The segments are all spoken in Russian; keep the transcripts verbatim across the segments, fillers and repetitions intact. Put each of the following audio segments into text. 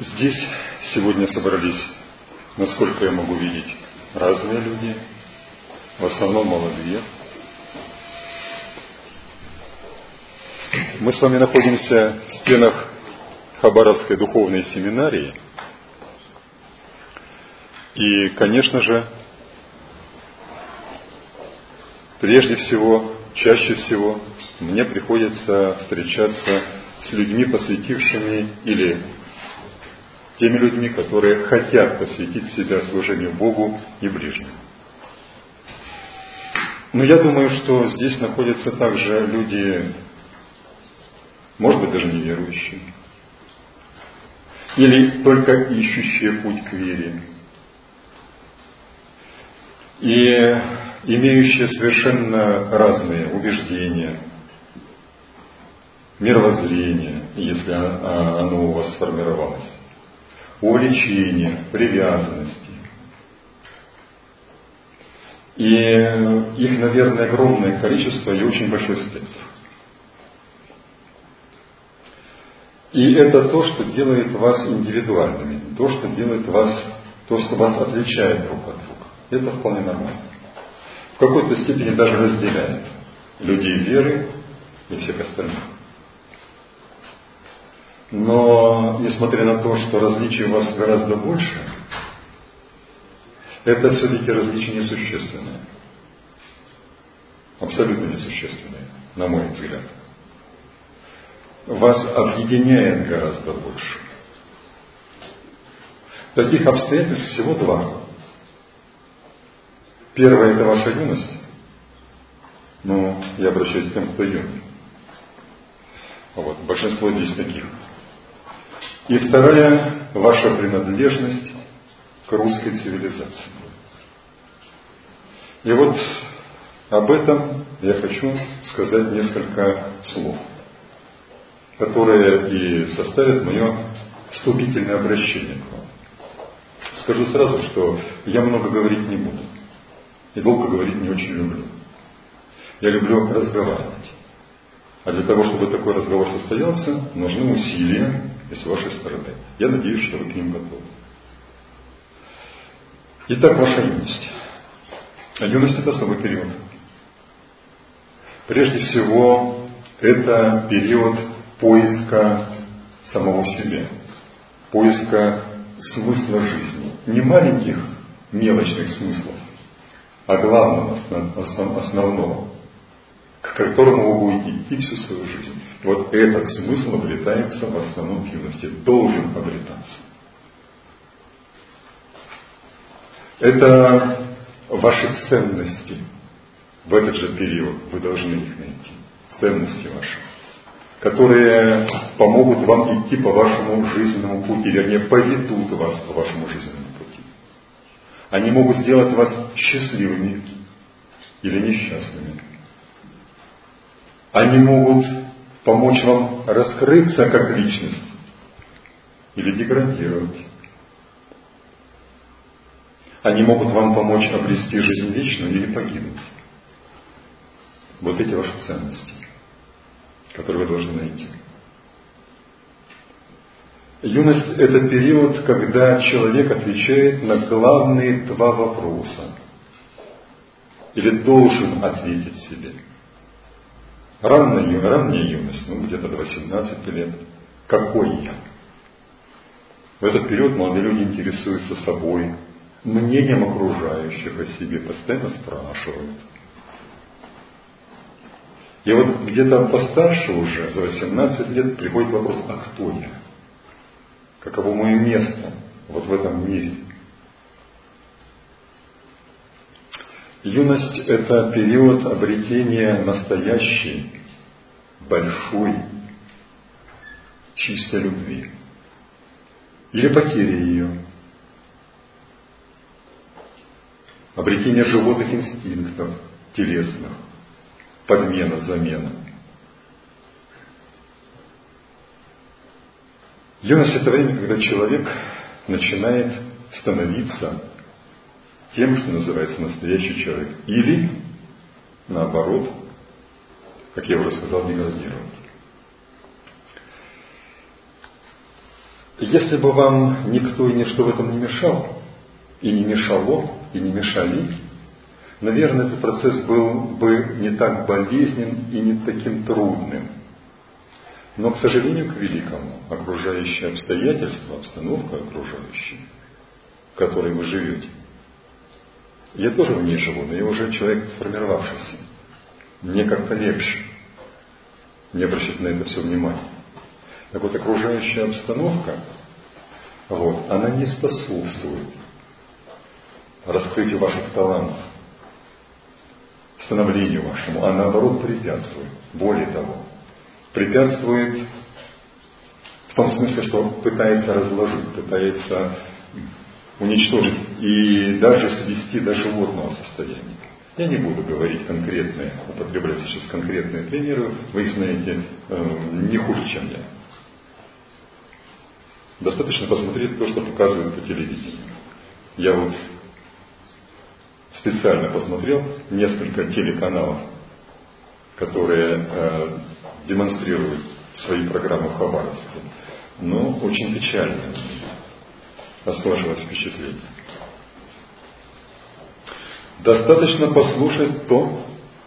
Здесь сегодня собрались, насколько я могу видеть, разные люди, в основном молодые. Мы с вами находимся в стенах Хабаровской духовной семинарии. И, конечно же, прежде всего, чаще всего мне приходится встречаться с людьми, посвятившими, или теми людьми, которые хотят посвятить себя служению Богу и ближним. Но я думаю, что здесь находятся также люди, может быть, даже неверующие, или только ищущие путь к вере, и имеющие совершенно разные убеждения, мировоззрение, если оно у вас сформировалось, увлечения, привязанности. И их, наверное, огромное количество и очень большой спектр. И это то, что делает вас индивидуальными, то, что делает вас, то, что вас отличает друг от друга. Это вполне нормально. В какой-то степени даже разделяет людей веры и всех остальных. Но, несмотря на то, что различий у вас гораздо больше, это все-таки различия несущественные. Абсолютно несущественные, на мой взгляд. Вас объединяет гораздо больше. Таких обстоятельств всего два. Первое – это ваша юность. Ну, я обращаюсь к тем, кто юный. Вот, большинство здесь таких. И вторая – ваша принадлежность к русской цивилизации. И вот об этом я хочу сказать несколько слов, которые и составят мое вступительное обращение к вам. Скажу сразу, что я много говорить не буду. И долго говорить не очень люблю. Я люблю разговаривать. А для того, чтобы такой разговор состоялся, нужны усилия и с вашей стороны. Я надеюсь, что вы к ним готовы. Итак, ваша юность. А юность – это особый период. Прежде всего, это период поиска самого себя, поиска смысла жизни. Не маленьких, мелочных смыслов, а главного, основного, к которому вы будете идти всю свою жизнь. И вот этот смысл обретается в основном в юности, должен обретаться. Это ваши ценности. В этот же период вы должны их найти. Ценности ваши, которые помогут вам идти по вашему жизненному пути, вернее, поведут вас по вашему жизненному пути. Они могут сделать вас счастливыми или несчастными. Они могут помочь вам раскрыться как личность или деградировать. Они могут вам помочь обрести жизнь вечную или погибнуть. Вот эти ваши ценности, которые вы должны найти. Юность – это период, когда человек отвечает на главные два вопроса. Или должен ответить себе. Ранняя, ранняя юность, ну где-то до восемнадцати лет. Какой я? В этот период молодые люди интересуются собой, мнением окружающих о себе, постоянно спрашивают. И вот где-то постарше уже, за восемнадцать лет, приходит вопрос, а кто я? Каково мое место вот в этом мире? Юность – это период обретения настоящей, большой, чистой любви. Или потери ее. Обретение животных инстинктов, телесных. Подмена, замена. Юность – это время, когда человек начинает становиться тем, что называется настоящий человек. Или, наоборот, как я уже сказал, деградировать. Если бы вам никто и ничто в этом не мешал, и не мешало, и не мешали, наверное, этот процесс был бы не так болезнен и не таким трудным. Но, к сожалению, к великому, окружающие обстоятельства, обстановка окружающая, в которой вы живете, я тоже в ней живу, но я уже человек сформировавшийся. Мне как-то легче не обращать на это все внимание. Так вот, окружающая обстановка, вот, она не способствует раскрытию ваших талантов, становлению вашему, а наоборот препятствует. Более того, препятствует в том смысле, что пытается разложить, пытается уничтожить и даже свести до животного состояния. Я не буду говорить конкретные, употреблять сейчас конкретные примеры, вы их знаете не хуже, чем я. Достаточно посмотреть то, что показывают по телевидению. Я вот специально посмотрел несколько телеканалов, которые э, демонстрируют свои программы в Хабаровске. Но очень печально сложилось впечатление. Достаточно послушать то,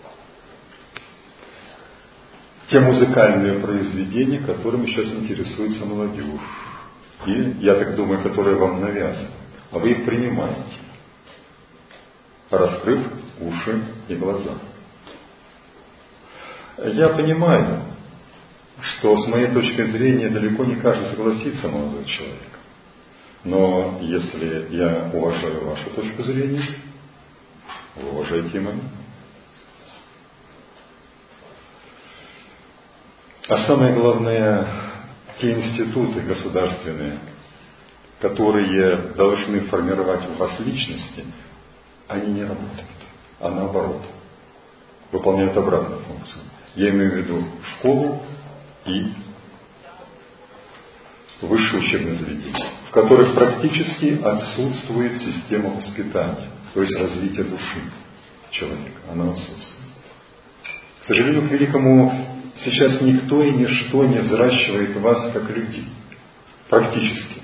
те музыкальные произведения, которыми сейчас интересуется молодежь. И, я так думаю, которые вам навязаны. А вы их принимаете, раскрыв уши и глаза. Я понимаю, что с моей точки зрения далеко не каждый согласится, молодой человек. Но если я уважаю вашу точку зрения, вы уважаете и мою. А самое главное, те институты государственные, которые должны формировать в вас личности, они не работают, а наоборот, выполняют обратную функцию. Я имею в виду школу и высшие учебные заведения, в которых практически отсутствует система воспитания, то есть развития души человека, она отсутствует. К сожалению, к великому, сейчас никто и ничто не взращивает вас как людей. Практически.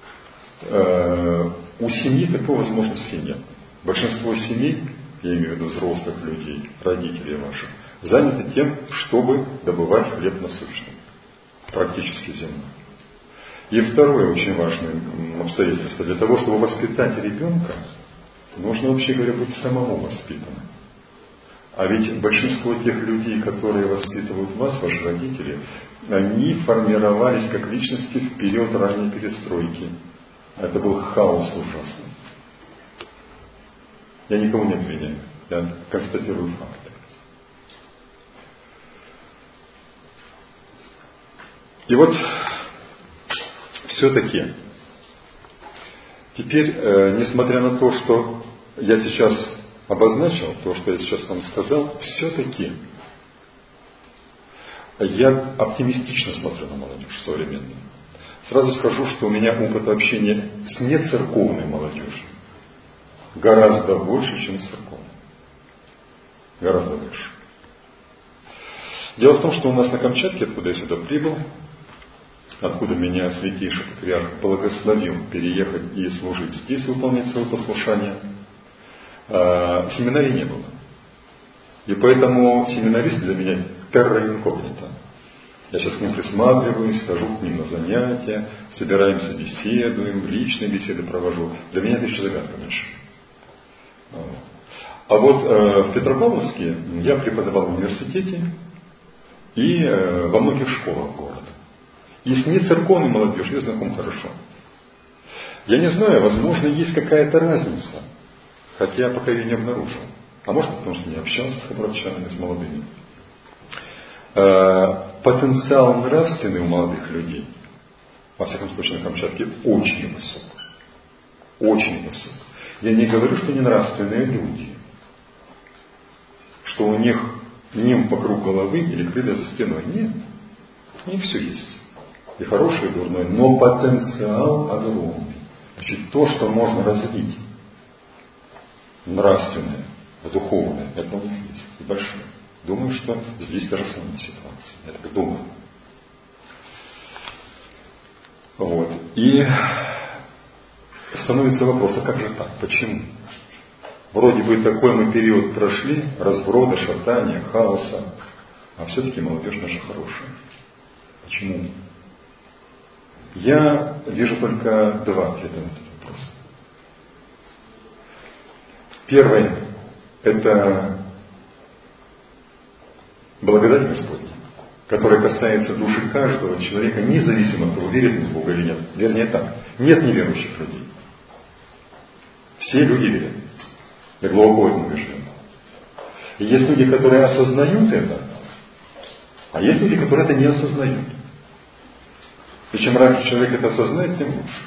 У семьи такой возможности нет. Большинство семей, я имею в виду взрослых людей, родителей ваших, заняты тем, чтобы добывать хлеб насущный. Практически земной. И второе очень важное обстоятельство. Для того, чтобы воспитать ребенка, нужно, вообще говоря, быть самому воспитанным. А ведь большинство тех людей, которые воспитывают вас, ваши родители, они формировались как личности в период ранней перестройки. Это был хаос ужасный. Я никого не обвиняю, я констатирую факты. И вот все-таки, теперь, э, несмотря на то, что я сейчас обозначил, то, что я сейчас вам сказал, все-таки я оптимистично смотрю на молодежь современную. Сразу скажу, что у меня опыт общения с нецерковной молодежью гораздо больше, чем с церковной. Гораздо больше. Дело в том, что у нас на Камчатке, откуда я сюда прибыл, откуда меня святейший патриарх благословил переехать и служить здесь, выполнять свое послушание, семинарии не было. И поэтому семинарист для меня терра инкогнита. Я сейчас к ним присматриваюсь, хожу к ним на занятия, собираемся, беседуем, личные беседы провожу. Для меня это еще загадка больше. А вот э, в Петропавловске я преподавал в университете и э, во многих школах города. И с нецерковной молодежью я знаком хорошо. Я не знаю, возможно, есть какая-то разница, хотя я пока ее не обнаружил. А может, потому что не общался с хабаровчанами, с молодыми. Э, потенциал нравственный у молодых людей, во всяком случае на Камчатке, очень высок. Очень высок. Я не говорю, что не нравственные люди, что у них ним вокруг головы или крылья за спиной. Нет. У них все есть. И хорошее, и дурное. Но потенциал огромный. Значит, то, что можно развить нравственное, духовное, это у них есть. И большое. Думаю, что здесь та же самая ситуация. Я так думаю. Вот. И становится вопрос, а как же так? Почему? Вроде бы такой мы период прошли, разброда, шатания, хаоса, а все-таки молодежь наша хорошая. Почему? Я вижу только два ответа на этот вопрос. Первый – это благодать Господня, которая касается души каждого человека, независимо от того, верит он в Бога или нет. Вернее так, нет неверующих людей. Все люди верят. Я глубоко в этом убежден. И есть люди, которые осознают это, а есть люди, которые это не осознают. И чем раньше человек это осознает, тем лучше.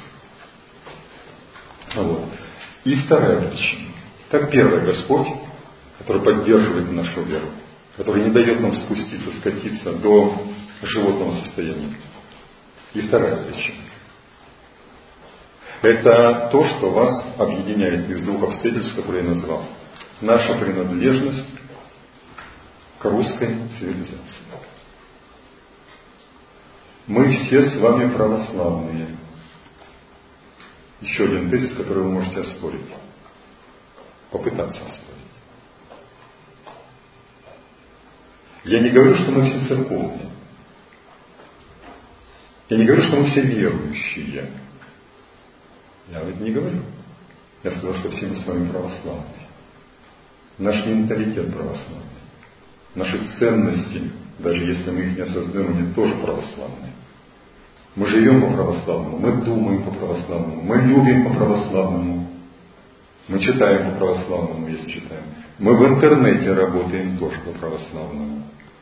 Вот. И вторая причина. Так, первая, Господь, который поддерживает нашу веру, который не дает нам спуститься, скатиться до животного состояния. И вторая причина. Это то, что вас объединяет из двух обстоятельств, которые я назвал. Наша принадлежность к русской цивилизации. Мы все с вами православные. Еще один тезис, который вы можете оспорить. Попытаться оспорить. Я не говорю, что мы все церковные. Я не говорю, что мы все верующие. Я об этом не говорю. Я сказал, что все мы с вами православные. Наш менталитет православный. Наши ценности, даже если мы их не осознаем, они тоже православные. Мы живем по православному, мы думаем по православному, мы любим по православному, мы читаем по православному, если читаем. Мы в интернете работаем тоже по православному.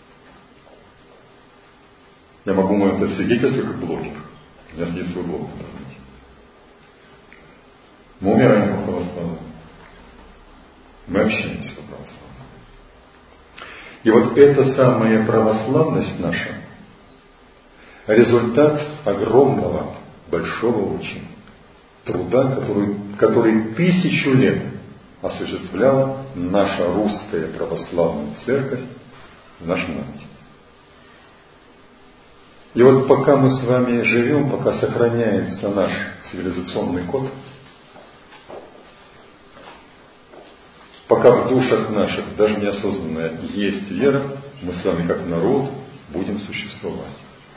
Я могу вам это свидетельствовать как блогер. У меня есть свой блог в интернете. Мы умираем по православному. Мы общаемся по православному. И вот эта самая православность наша результат огромного, большого очень труда, который, который тысячу лет осуществляла наша русская православная церковь в нашем народе. И вот пока мы с вами живем, пока сохраняется наш цивилизационный код, пока в душах наших, даже неосознанно, есть вера, мы с вами как народ будем существовать.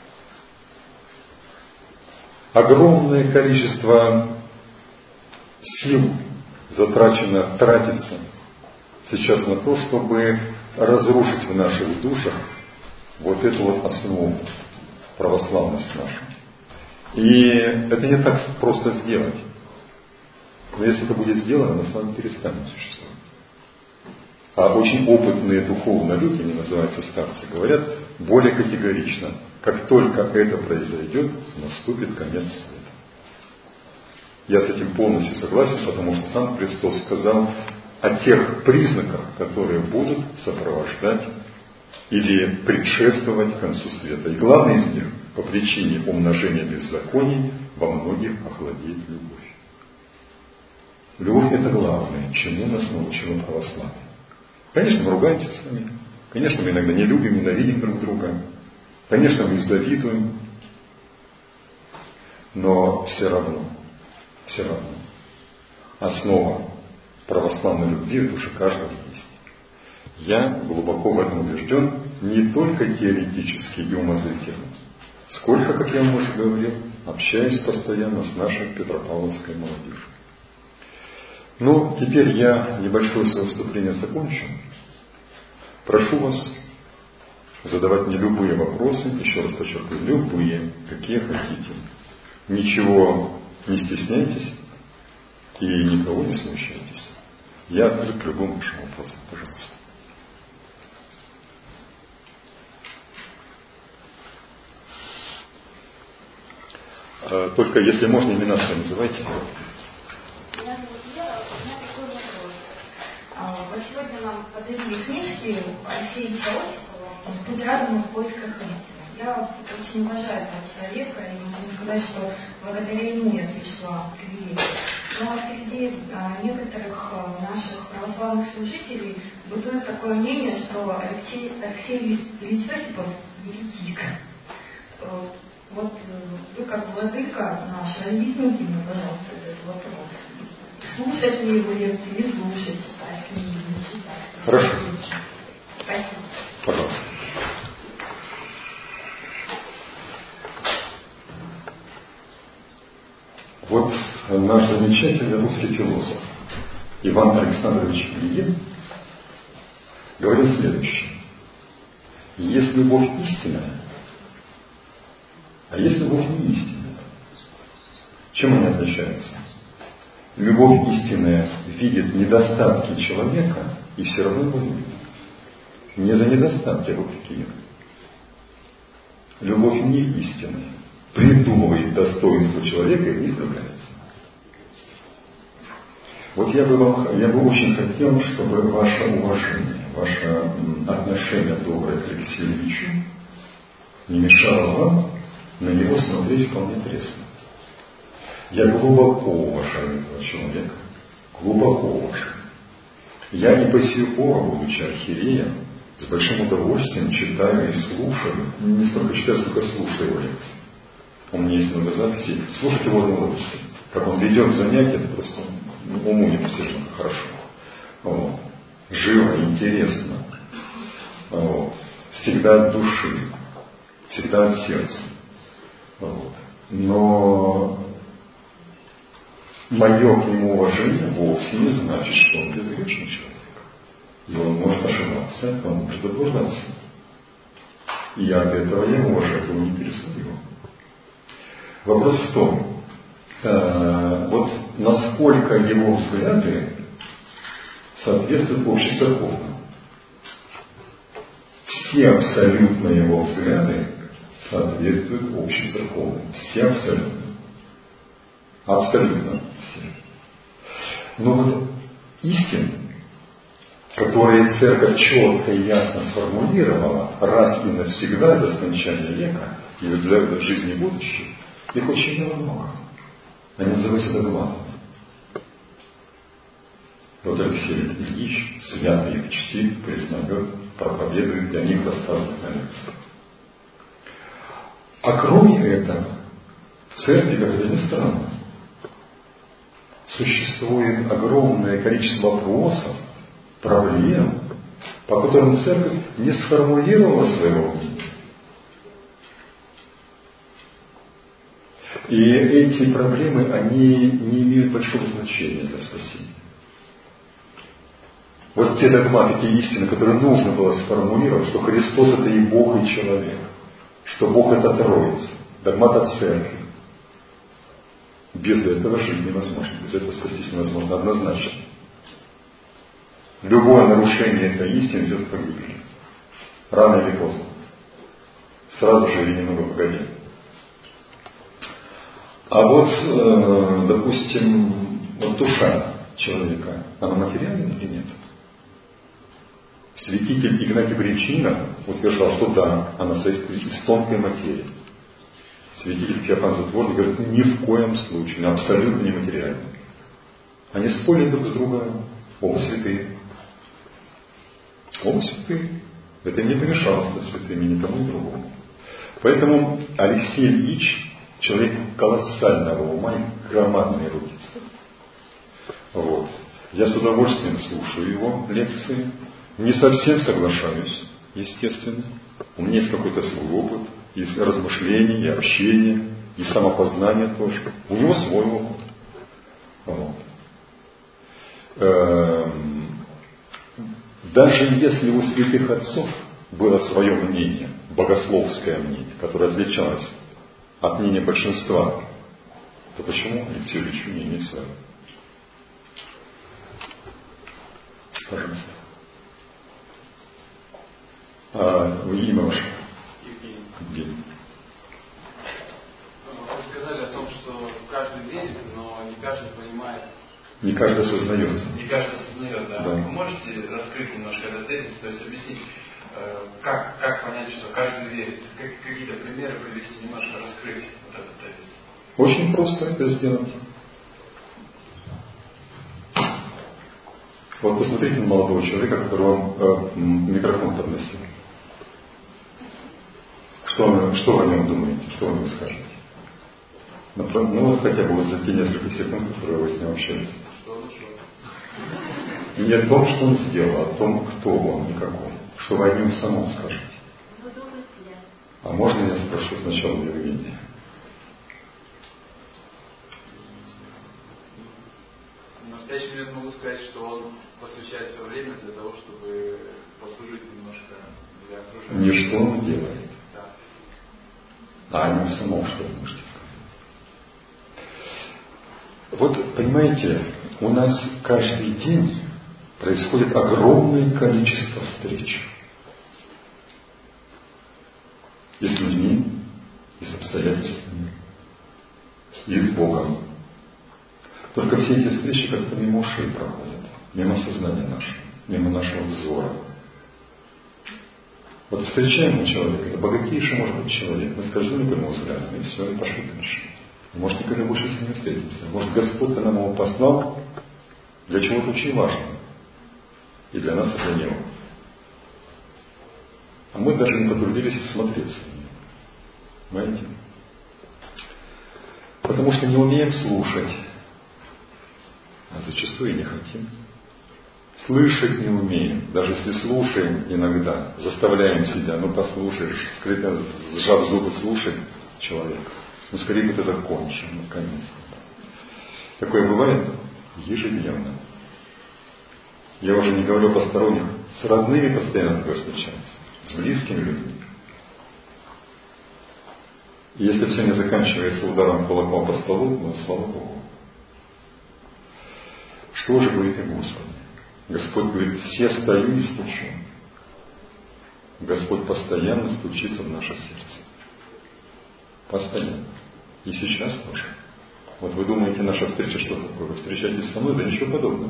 Огромное количество сил затрачено, тратится сейчас на то, чтобы разрушить в наших душах вот эту вот основу, православность нашу. И это не так просто сделать. Но если это будет сделано, мы с вами перестанем существовать. А очень опытные духовно люди, они называются старцы, говорят более категорично: как только это произойдет, наступит конец света. Я с этим полностью согласен, потому что сам Христос сказал о тех признаках, которые будут сопровождать или предшествовать концу света. И главный из них, по причине умножения беззаконий, во многих охладеет любовь. Любовь – это главное, чему нас научило православие. Конечно, мы ругаемся с вами. Конечно, мы иногда не любим, ненавидим друг друга. Конечно, мы завидуем. Но все равно, все равно, основа православной любви в душе каждого есть. Я глубоко в этом убежден, не только теоретически и умозрительно, сколько, как я вам уже говорил, общаюсь постоянно с нашей Петропавловской молодежью. Ну, теперь я небольшое свое вступление закончу. Прошу вас задавать мне любые вопросы, еще раз подчеркиваю, любые, какие хотите. Ничего не стесняйтесь и никого не смущайтесь. Я открыт к любому вашему вопросу. Пожалуйста. Только если можно, имена свои называйте. Вот сегодня нам подарили книжки Алексея Осипова «Путь разума в поисках истины». Я очень уважаю этого человека и могу сказать, что благодаря ему я пришла к вере. Но среди а, некоторых а, наших православных служителей бытует такое мнение, что Алексей, Алексей Ильич Осипов еретик. Вот вы как владыка наш, разъясните мне, пожалуйста, этот вопрос. Слушать ли его лекции, не слушать, читать книги, не читать. Хорошо. Спасибо. Пожалуйста. Вот наш замечательный русский философ Иван Александрович Ильин говорил следующее. Есть любовь истинная, а есть любовь не истинная. Чем они отличаются? Любовь истинная видит недостатки человека и все равно его любит. Не за недостатки, а вопреки им. Любовь не истинная придумывает достоинство человека и в них влюбляется. Вот я бы, вам, я бы очень хотел, чтобы ваше уважение, ваше отношение доброе к Алексею Ильичу не мешало вам на него смотреть вполне трезво. Я глубоко уважаю этого человека, глубоко уважаю. Я не по сию пору, будучи архиереем, с большим удовольствием читаю и слушаю, не столько читаю, сколько слушаю его лекции. У меня есть много записей. Слушать его удовольствие. Как он ведет занятия, это просто уму непостижимо хорошо. Вот. Живо, интересно. Вот. Всегда от души. Всегда от сердца. Вот. Но мое к нему уважение вовсе не значит, что он безгрешный человек. И он может ошибаться, он может заблуждаться. И я от этого я уважаю, этого не пересудил. Вопрос в том, э, вот насколько его взгляды соответствуют общецерковным. Все абсолютно его взгляды соответствуют общецерковным. Все абсолютно. Абсолютно все. Но вот истины, которые церковь четко и ясно сформулировала раз и навсегда до скончания века и для жизни будущей, их очень много. Они называются догматами. Вот Алексей Ильич свято их чтит, признает, проповедует, для них рассказывает на лекциях. А кроме этого, в церкви, как это ни странно, существует огромное количество вопросов, проблем, по которым церковь не сформулировала своего мнения. И эти проблемы, они не имеют большого значения для спасения. Вот те догматы, те истины, которые нужно было сформулировать, что Христос это и Бог, и человек, что Бог это Троица, догмат о церкви. Без этого жить невозможно, без этого спастись невозможно однозначно. Любое нарушение этой истины идет к погибели. Рано или поздно. Сразу же или немного погоди. А вот, э, допустим, вот душа человека, она материальна или нет? Святитель Игнатий Бринчанинов утверждал, что да, она состоит из тонкой материи. Святитель Феофан Затворник говорит, ни в коем случае, она абсолютно нематериальна. Они спорят друг с другом, оба святые. Оба святые. Это не помешало стать святыми никому и другому. Поэтому Алексей Ильич человек колоссального ума и громадные руки. Вот. Я с удовольствием слушаю его лекции. Не совсем соглашаюсь, естественно. У меня есть какой-то свой опыт, и размышления, и общения, и самопознание тоже. У него свой опыт. Вот. Эм, даже если у святых отцов было свое мнение, богословское мнение, которое отличалось от мнения большинства, то почему Алексею Ильичу не иметь своего? Пожалуйста. А, вы имя ваше? Евгений. Евгений. Вы сказали о том, что каждый верит, но не каждый понимает. Не каждый осознает. Не каждый осознает, да. Да. Вы можете раскрыть немножко этот тезис, то есть объяснить, как, как понять, что каждый верит? Как, какие-то примеры привести, немножко раскрыть вот этот тезис? Очень просто это сделать. Вот посмотрите на молодого человека, которого э, микрофон подносил. Что, что вы о нем думаете? Что вы ему скажете? Например, ну вот хотя бы вот за те несколько секунд, которые вы с ним общались. Не о том, что он сделал, а о том, кто он и какой. Что вы о нем самом скажете. А можно я спрошу сначала Евгения? В настоящий момент могу сказать, что он посвящает свое время для того, чтобы послужить немножко для окружающих. Не что он делает, да. А о нем самом что вы можете сказать. Вот, понимаете, у нас каждый день происходит огромное количество встреч. И с людьми, и с обстоятельствами, и с Богом. Только все эти встречи как-то мимо ушей проходят, мимо сознания нашего, мимо нашего взора. Вот встречаем мы человека, это богатейший может быть человек, мы скользнули по нему взглядом, и все, и пошли дальше. Может, никогда больше с ним не встретимся. Может, Господь нам его послал для чего-то очень важного. И для нас, и для него. А мы даже не потрудились всмотреться в него. Понимаете? Потому что не умеем слушать. А зачастую и не хотим. Слышать не умеем. Даже если слушаем иногда, заставляем себя, ну послушаешь, скрытно сжав зубы, слушай человека. Ну скорее бы ты закончил, наконец-то. Такое бывает ежедневно. Я уже не говорю о посторонних. С родными постоянно такое встречается. С близкими людьми. И если все не заканчивается ударом кулаком по столу, ну слава Богу. Что же говорит и Господь? Господь говорит, все стою и стучу. Господь постоянно стучится в наше сердце. Постоянно. И сейчас тоже. Вот вы думаете, наша встреча что такое? Вы встречаетесь со мной? Да ничего подобного.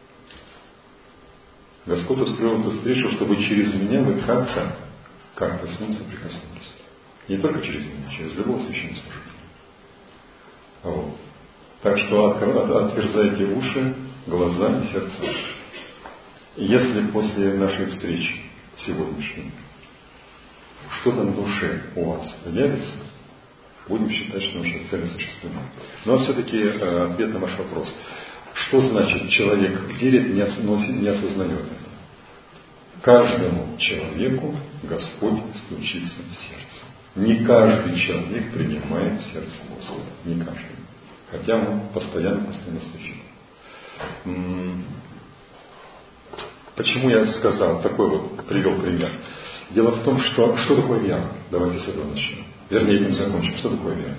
Господь устроил эту встречу, чтобы через меня вы как-то, как-то с Ним соприкоснулись. Не только через меня, через любого священнослужителя. Вот. Так что отверзайте уши, глаза и сердца. Если после нашей встречи сегодняшней что-то на душе у вас появится, будем считать, что наша цель осуществлена. Но все-таки ответ на ваш вопрос. Что значит человек верит, не осознает это? Каждому человеку Господь стучится в сердце. Не каждый человек принимает в сердце Господа. Не каждый. Хотя он постоянно, постоянно стучит. Почему я сказал, такой вот привел пример? Дело в том, что что такое вера? Давайте с этого начнем. Вернее, этим закончим. Что такое вера?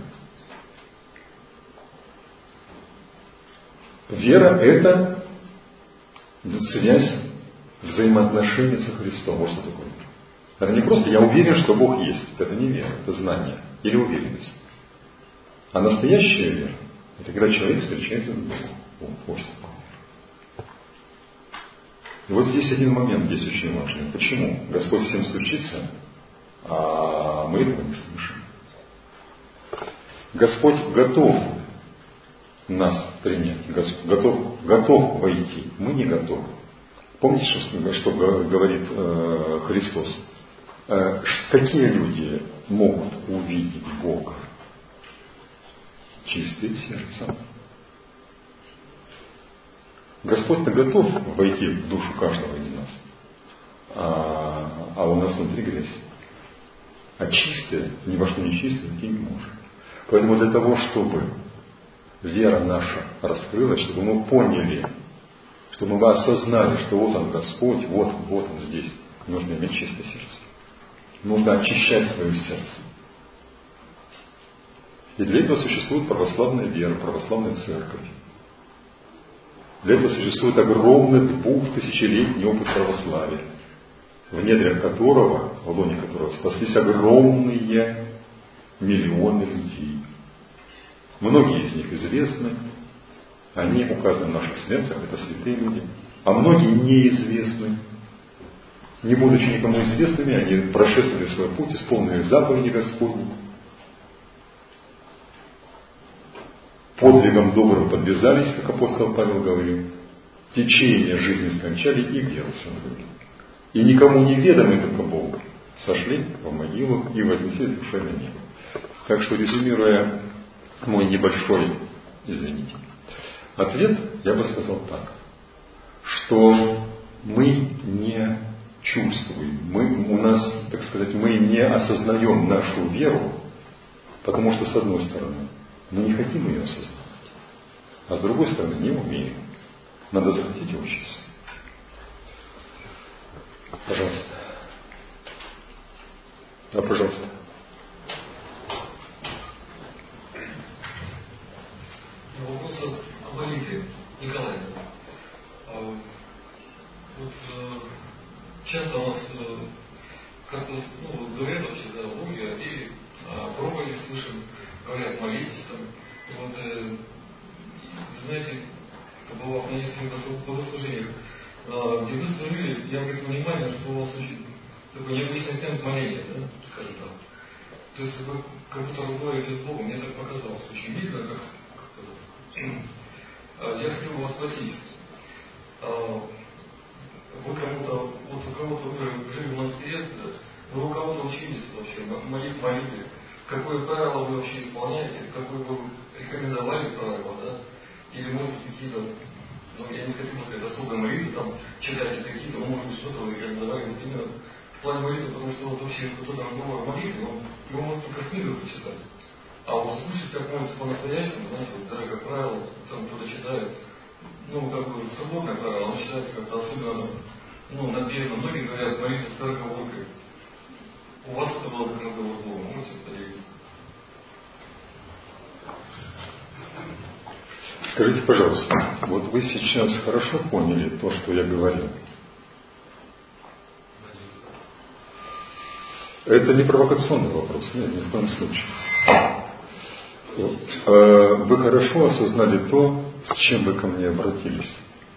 Вера – это связь, взаимоотношения со Христом. Вот что такое вера. Это не просто «я уверен, что Бог есть». Это не вера, это знание или уверенность. А настоящая вера – это когда человек встречается с Богом. Вот что такое. И вот здесь один момент есть очень важный. Почему Господь всем стучится, а мы этого не слышим? Господь готов нас принять, готов, готов войти. Мы не готовы. Помните, что, что говорит э, Христос? Э, какие люди могут увидеть Бога? Чистые сердцем. Господь-то готов войти в душу каждого из нас, а, а у нас внутри грязь. А чистое, ни во что не чистое, идти не может. Поэтому для того, чтобы вера наша раскрылась, чтобы мы поняли, чтобы мы осознали, что вот Он Господь, вот, вот Он здесь, нужно иметь чистое сердце. Нужно очищать свое сердце. И для этого существует православная вера, православная церковь. Для этого существует огромный двухтысячелетний опыт православия, в недрах которого, в лоне которого спаслись огромные миллионы людей. Многие из них известны, они указаны в наших святцах, это святые люди, а многие неизвестны. Не будучи никому известными, они прошествовали свой путь, исполнили заповеди Господни, подвигом добрым подвязались, как апостол Павел говорил, течение жизни скончали и веру соблюли. И никому не ведомы только Богу, сошли в могилу и вознесли душой на небо. Так что, резюмируя мой небольшой, извините, ответ, я бы сказал так, что мы не чувствуем, мы, у нас, так сказать, мы не осознаем нашу веру, потому что, с одной стороны, мы не хотим ее осознавать, а с другой стороны, не умеем. Надо захотеть и учиться. Пожалуйста. Да, пожалуйста. Вопрос о молитве. Николай. Вот часто у нас как-то, ну, вот говорят вообще, да, в Боге, о вере, о проповеди слышим, говорят, молитесь там. И вот, вы знаете, побывав на нескольких богослужениях, где вы служили, я обратил внимание, что у вас очень такой необычный темп моления, да, скажем так. То есть вы как будто разговариваете с Богом, мне так показалось, очень медленно, как, как-то вот. Я хотел вас спросить, вы кому-то, вот у кого-то вы жили в монастыре, вы у кого-то учились вообще молитве, молитве, какое правило вы вообще исполняете, какое вы рекомендовали правило, да? Или, может быть, какие-то, ну, я не хотел бы сказать, особые молитвы, там, читаете какие-то, но, может быть, что-то вы рекомендовали, вот именно в плане молитвы, потому что вот вообще кто-то разговор о молитве, он, его может только в книгах почитать. А вот услышать, как молится по-настоящему, знаете, вот даже как правило, там кто-то читает, ну, как бы свободное правило, оно считается как-то особенно, ну, напевно. Многие говорят, молитва с скороговоркой. У вас это было как разговор с Богом, можете поделиться? Скажите, пожалуйста, вот вы сейчас хорошо поняли то, что я говорил? Это не провокационный вопрос, нет, ни в коем случае. Вы хорошо осознали то, с чем вы ко мне обратились?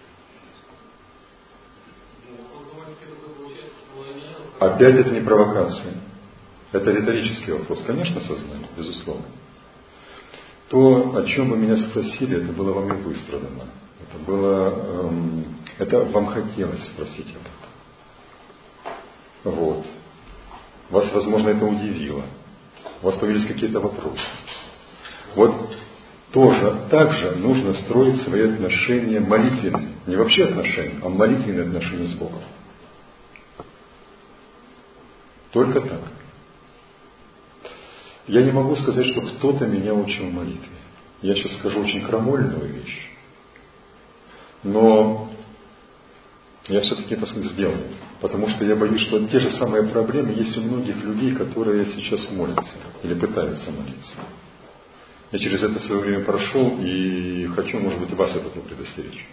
Опять это не провокация. Это риторический вопрос. Конечно, сознали, безусловно. То, о чем вы меня спросили, это было вами выстрадано. Это было, эм, это вам хотелось спросить об этом. Вот. Вас, возможно, это удивило. У вас появились какие-то вопросы. Вот тоже так же нужно строить свои отношения молитвенные. Не вообще отношения, а молитвенные отношения с Богом. Только так. Я не могу сказать, что кто-то меня учил молитве. Я сейчас скажу очень крамольную вещь. Но я все-таки это сделаю. Потому что я боюсь, что те же самые проблемы есть у многих людей, которые сейчас молятся или пытаются молиться. Я через это в свое время прошел и хочу, может быть, вас от этого предостеречь.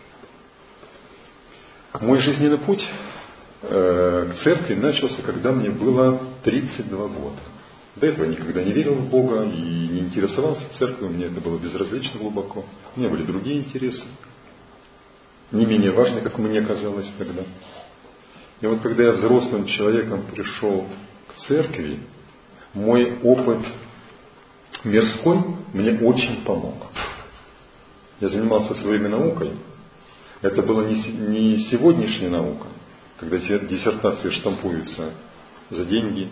Мой жизненный путь э, к церкви начался, когда мне было тридцать два года. До этого я никогда не верил в Бога и не интересовался церковью, мне это было безразлично глубоко. У меня были другие интересы, не менее важные, как мне казалось тогда. И вот когда я взрослым человеком пришел к церкви, мой опыт мирской мне очень помог. Я занимался в свое время наукой. Это была не сегодняшняя наука, когда диссертации штампуются за деньги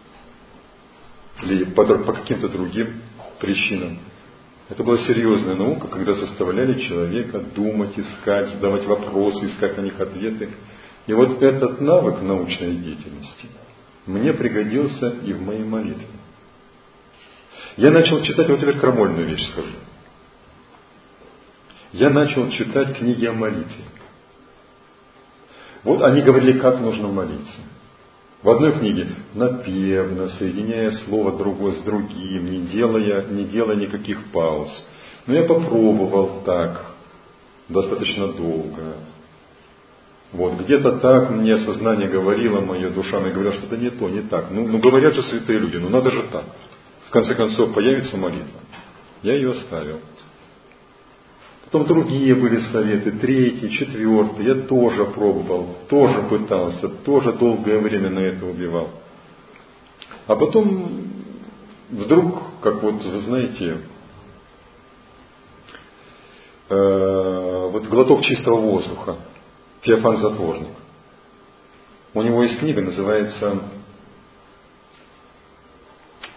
или по, по каким-то другим причинам. Это была серьезная наука, когда заставляли человека думать, искать, задавать вопросы, искать на них ответы. И вот этот навык научной деятельности мне пригодился и в моей молитве. Я начал читать, вот теперь крамольную вещь скажу. Я начал читать книги о молитве. Вот они говорили, как нужно молиться. В одной книге напевно, соединяя слово другое с другим, не делая, не делая никаких пауз. Но я попробовал так, достаточно долго. Вот, где-то так мне сознание говорило, моя душа мне говорила, что это не то, не так. Ну, ну говорят же святые люди, ну надо же так. В конце концов появится молитва. Я ее оставил. Потом другие были советы, третий, четвертый, я тоже пробовал, тоже пытался, тоже долгое время на это убивал. А потом вдруг, как вот, вы знаете, э, вот глоток чистого воздуха, Феофан Затворник. У него есть книга, называется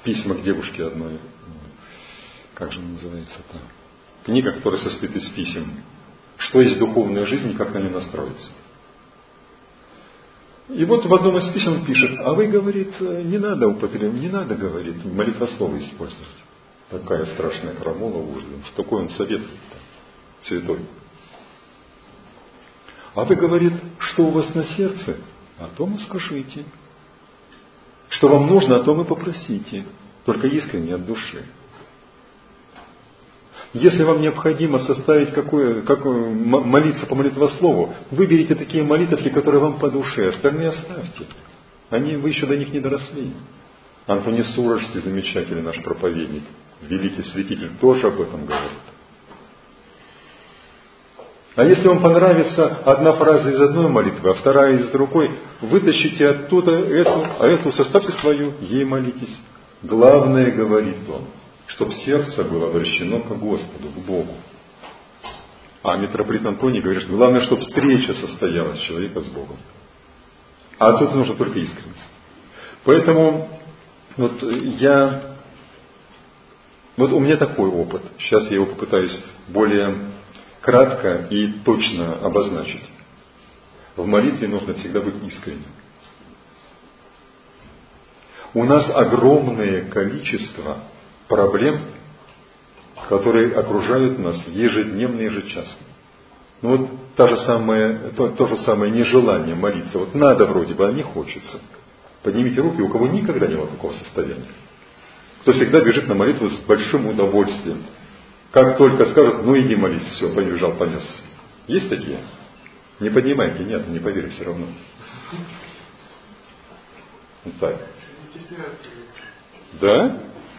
письма к девушке одной. Как же она называется-то? Книга, которая состоит из писем. Что есть духовная жизнь и как на нее настроиться. И вот в одном из писем он пишет: а вы, говорит, не надо употреблять, не надо, говорит, молитвослово использовать. Такая страшная крамола ужасная. Что такое он советует-то, святой? А вы, говорит, что у вас на сердце, о том и скажите. Что вам нужно, о том и попросите. Только искренне от души. Если вам необходимо составить какое, какое, молиться по молитвослову, выберите такие молитвы, которые вам по душе, остальные оставьте. Они, вы еще до них не доросли. Антоний Сурожский, замечательный наш проповедник, великий святитель, тоже об этом говорит. А если вам понравится одна фраза из одной молитвы, а вторая из другой, вытащите оттуда эту, а эту составьте свою, ей молитесь. Главное, говорит он, чтобы сердце было обращено к Господу, к Богу. А митрополит Антоний говорит, что главное, чтобы встреча состоялась человека с Богом. А тут нужна только искренность. Поэтому вот я, вот у меня такой опыт. Сейчас я его попытаюсь более кратко и точно обозначить. В молитве нужно всегда быть искренним. У нас огромное количество проблем, которые окружают нас ежедневно и ежечасно. Ну вот та же самая, то, то же самое нежелание молиться. Вот надо вроде бы, а не хочется. Поднимите руки, у кого никогда не было такого состояния. Кто всегда бежит на молитву с большим удовольствием. Как только скажут, ну иди молись, все, побежал, понесся. Есть такие? Не поднимайте, нет, не поверю все равно. Вот так. Да?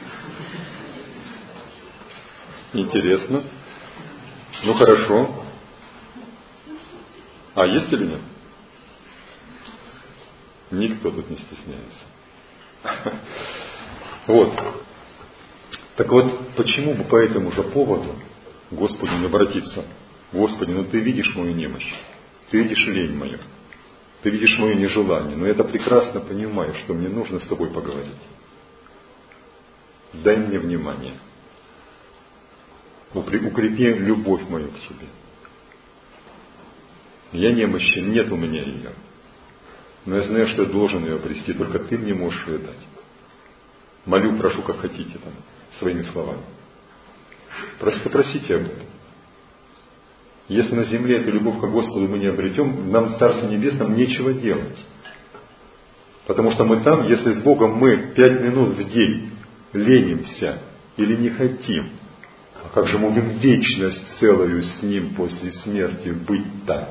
Интересно. Ну хорошо. А есть или нет? Никто тут не стесняется. Вот. Так вот, почему бы по этому же поводу Господу не обратиться? Господи, ну Ты видишь мою немощь, Ты видишь лень мою, Ты видишь мое нежелание, но я это прекрасно понимаю, что мне нужно с Тобой поговорить. Дай мне внимание. Укрепи любовь мою к Тебе. Я немощен, нет у меня ее. Но я знаю, что я должен ее обрести, только Ты мне можешь ее дать. Молю, прошу, как хотите, там, своими словами. Просто попросите об этом. Если на земле эту любовь к Господу мы не обретем, нам в Царстве Небесном нечего делать. Потому что мы там, если с Богом мы пять минут в день ленимся или не хотим, а как же можем вечность целую с Ним после смерти быть там?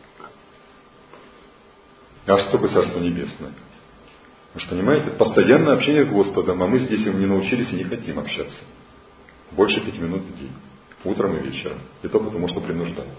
А что такое Царство Небесное? Вы же понимаете, это постоянное общение с Господом, а мы здесь не научились и не хотим общаться. Больше пяти минут в день. Утром и вечером. И то потому, что принуждают.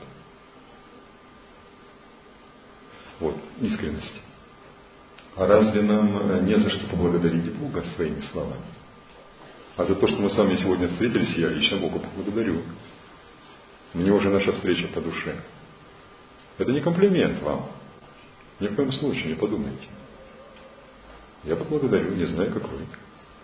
Вот, искренность. А разве нам не за что поблагодарить Бога своими словами? А за то, что мы с вами сегодня встретились, я лично Бога поблагодарю. Мне уже наша встреча по душе. Это не комплимент вам. Ни в коем случае, не подумайте. Я поблагодарю, не знаю, как вы.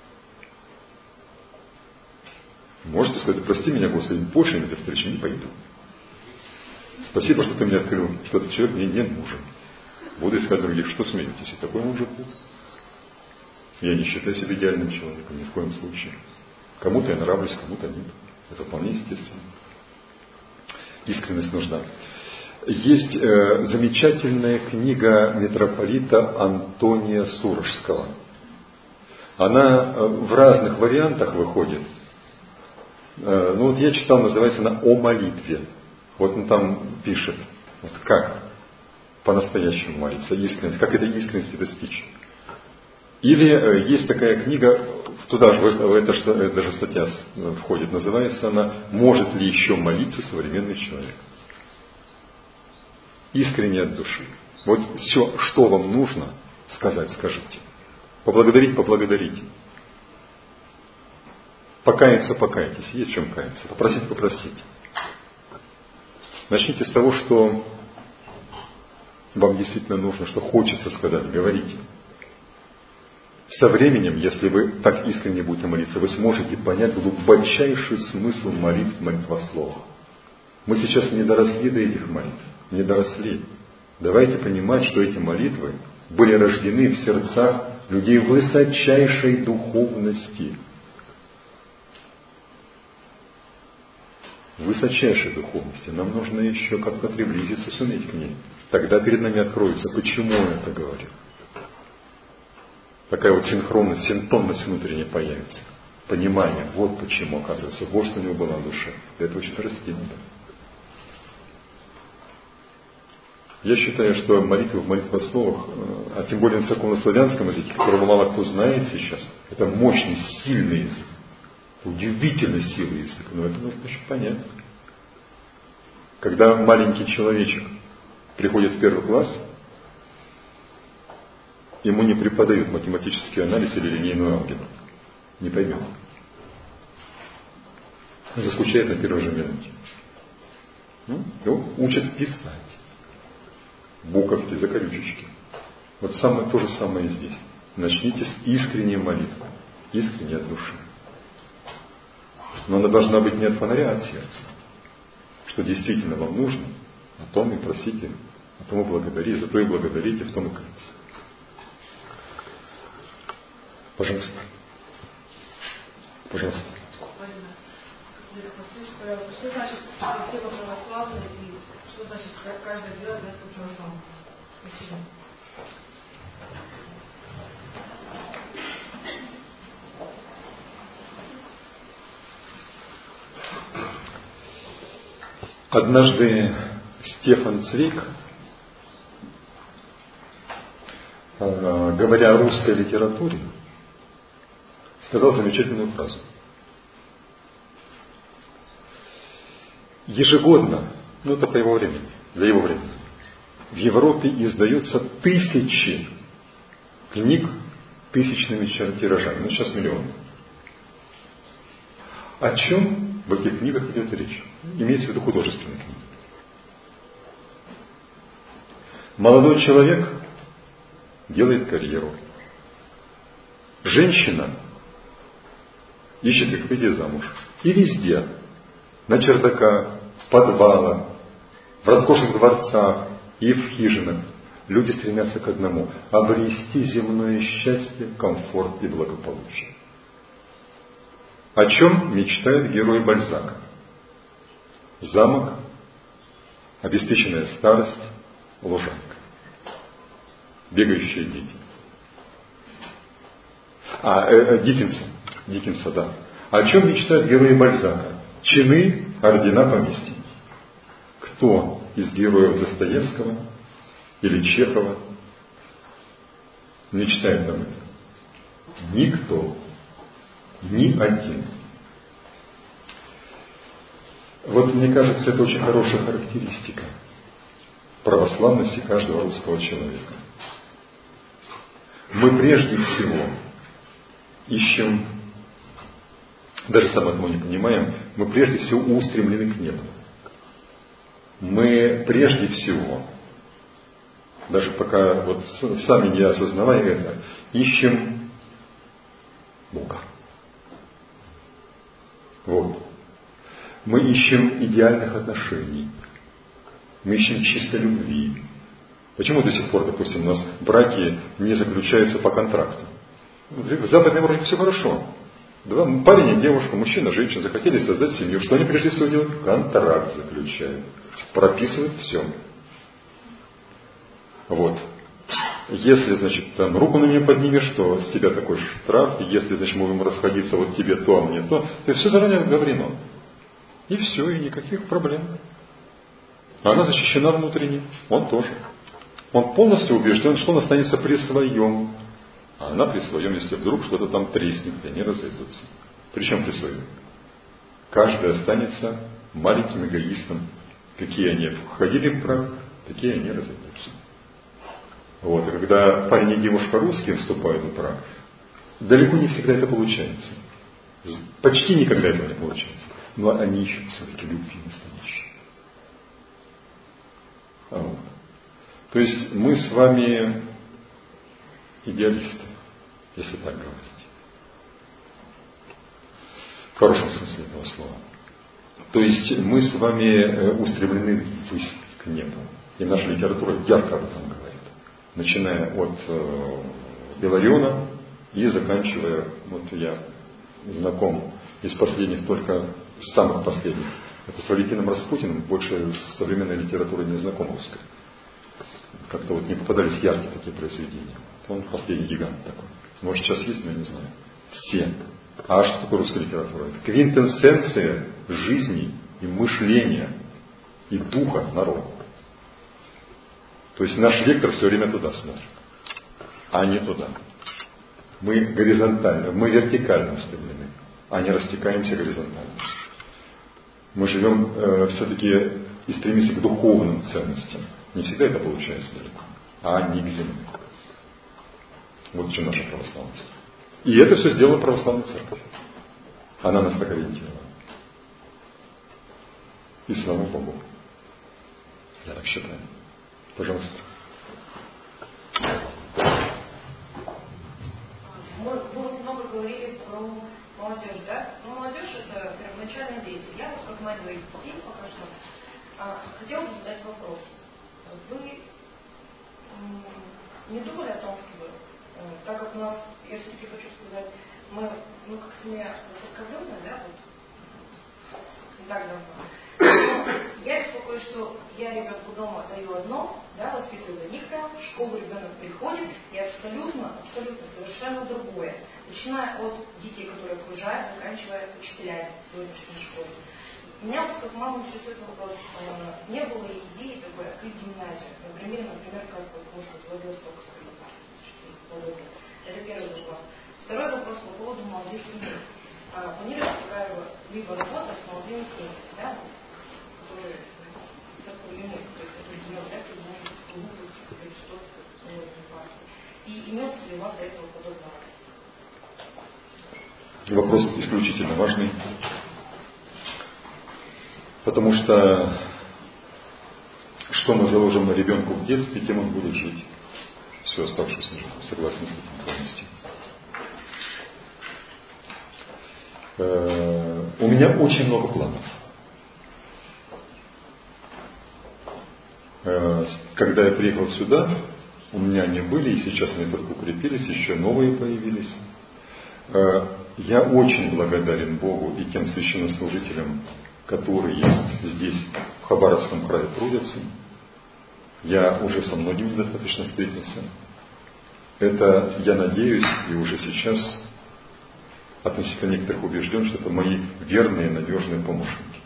Можете сказать, прости меня, Господи, больше на эту встречу не пойду. Спасибо, что Ты мне открыл, что этот человек мне не нужен. Буду искать других. Что смеетесь? И такой может быть. Я не считаю себя идеальным человеком, ни в коем случае. Кому-то я нравлюсь, кому-то нет. Это вполне естественно. Искренность нужна. Есть э, замечательная книга митрополита Антония Сурожского. Она э, в разных вариантах выходит. Э, ну вот я читал, называется она «О молитве». Вот он там пишет, вот как по-настоящему молиться, искренность, как этой искренности достичь. Или э, есть такая книга, туда же, в это, эта же статья входит, называется она «Может ли еще молиться современный человек?» Искренне от души. Вот все, что вам нужно сказать, скажите. Поблагодарить, поблагодарите. Покаяться, покайтесь. Есть в чем каяться. Попросить, попросите. Начните с того, что вам действительно нужно, что хочется сказать. Говорите. Со временем, если вы так искренне будете молиться, вы сможете понять глубочайший смысл молитв в молитвословах. Мы сейчас не доросли до этих молитв, не доросли. Давайте понимать, что эти молитвы были рождены в сердцах людей высочайшей духовности. Высочайшей духовности. Нам нужно еще как-то приблизиться, суметь к ней. Тогда перед нами откроется, почему он это говорил. Такая вот синхронность, синтонность внутренняя появится. Понимание, вот почему, оказывается, вот что у него было на душе. Это очень расти надо. Я считаю, что молитвы в молитвословах, а тем более на церковнославянском языке, которого мало кто знает сейчас, это мощный, сильный язык. Это удивительно сильный язык, но это нужно еще понять. Когда маленький человечек приходит в первый класс, ему не преподают математический анализ или линейную алгебру. Не поймет. Заскучает на первой же минуте. Ну, его учат писать. Буковки, закорючечки. Вот самое, то же самое и здесь. Начните с искренней молитвы. Искренне от души. Но она должна быть не от фонаря, а от сердца. Что действительно вам нужно, о том и просите, о том и благодарите, за то и благодарите, в том и кажется. Пожалуйста. Пожалуйста. Что значит, что все мы православные, и что значит каждый делает для своего православного? Спасибо. Однажды Стефан Цвейг, говоря о русской литературе, сказал замечательную фразу. Ежегодно, ну это по его времени, для его времени, в Европе издаются тысячи книг тысячными тиражами, ну сейчас миллионы. О чем в этих книгах идет речь? Имеется в виду художественные книги. Молодой человек делает карьеру. Женщина ищет, как выйти замуж. И везде, на чердаках, в подвалах, в роскошных дворцах и в хижинах, люди стремятся к одному – обрести земное счастье, комфорт и благополучие. О чем мечтает герой Бальзака? Замок, обеспеченная старость, лужанка, бегающие дети. А, э, Диккенса, Диккенса, да. О чем мечтают герои Бальзака? Чины, ордена, поместья. Кто из героев Достоевского или Чехова мечтает об этом? Никто. Ни один. Вот мне кажется, это очень хорошая характеристика православности каждого русского человека. Мы прежде всего ищем, даже сам этого не понимаем, мы прежде всего устремлены к небу. Мы прежде всего, даже пока вот сами не осознавая это, ищем Бога. Вот. Мы ищем идеальных отношений. Мы ищем чистой любви. Почему до сих пор, допустим, у нас браки не заключаются по контракту? В Западной Европе все хорошо. Два, парень и девушка, мужчина, женщина захотели создать семью. Что они прежде всего делают? Контракт заключают. Прописывают все. Вот. Если, значит, там руку на меня поднимешь, то с тебя такой штраф. Если, значит, мы будем расходиться, вот тебе то, а мне то. То есть все заранее говорено. И все, и никаких проблем. Она защищена внутренне. Он тоже. Он полностью убежден, что он останется при своем. А она при своем, если вдруг что-то там треснет, и они разойдутся. Причем при своем. Каждый останется маленьким эгоистом. Какие они входили в брак, такие они разойдутся. Вот. И когда парень и девушка русские вступают в брак, далеко не всегда это получается. Почти никогда этого не получается. Но они ищут все-таки любви настоящей. А вот. То есть мы с вами идеалисты. если так говорить. В хорошем смысле этого слова. То есть мы с вами устремлены ввысь, к небу. И наша литература ярко об этом говорит. Начиная от э, Илариона и заканчивая, вот я знаком из последних, только самых последних. Это с Валентином Распутиным, больше с современной литературой не знаком русской. Как-то вот не попадались яркие такие произведения. Он последний гигант такой. Может, сейчас есть, но я не знаю. Все. А что такое русская литература? Это квинтэссенция жизни и мышления и духа народа. То есть наш лектор все время туда смотрит, а не туда. Мы горизонтально, мы вертикально устремлены, а не растекаемся горизонтально. Мы живем э, все-таки и стремимся к духовным ценностям. Не всегда это получается далеко, а не к земле. Вот в чем наша православность. И это все сделала православная церковь. Она нас так ориентировала. И слава Богу. Я так считаю. Пожалуйста. Мы, мы много говорили про молодежь, да? Ну, молодежь это первоначальные дети. Я вот как мать двоих детей пока что а, хотела бы задать вопрос. Вы м, не думали о том, чтобы, э, так как у нас, я все-таки хочу сказать, мы, ну, как семья воцерковленная, да, вот, не так давно. Но я беспокоюсь, что я ребенку дома даю одно, да, воспитываю одних там, в школу ребенок приходит, и абсолютно, абсолютно совершенно другое. Начиная от детей, которые окружают, заканчивая учителями в сегодняшней школе. У меня вот как мама существует вопрос, э, не было идеи такой открыть гимназию. Например, например, как вот муж Владивостоковской университета. Это первый вопрос. Второй вопрос по поводу молодых семей. А, планируется какая-либо работа с молодыми семьями, да, которые такой лимит, то есть определенно, да, кто может глупость или что-то важное. И имелся ли у вас до этого подобного? Вопрос исключительно важный. Потому что что мы заложим на ребенку в детстве, тем он будет жить всю оставшуюся жизнь. Согласен с этим полностью. У меня очень много планов. Когда я приехал сюда, у меня они были, и сейчас они только укрепились, еще новые появились. Я очень благодарен Богу и тем священнослужителям, которые здесь, в Хабаровском крае, трудятся. Я уже со многими достаточно встретился. Это, я надеюсь, и уже сейчас относительно некоторых убежден, что это мои верные, надежные помощники.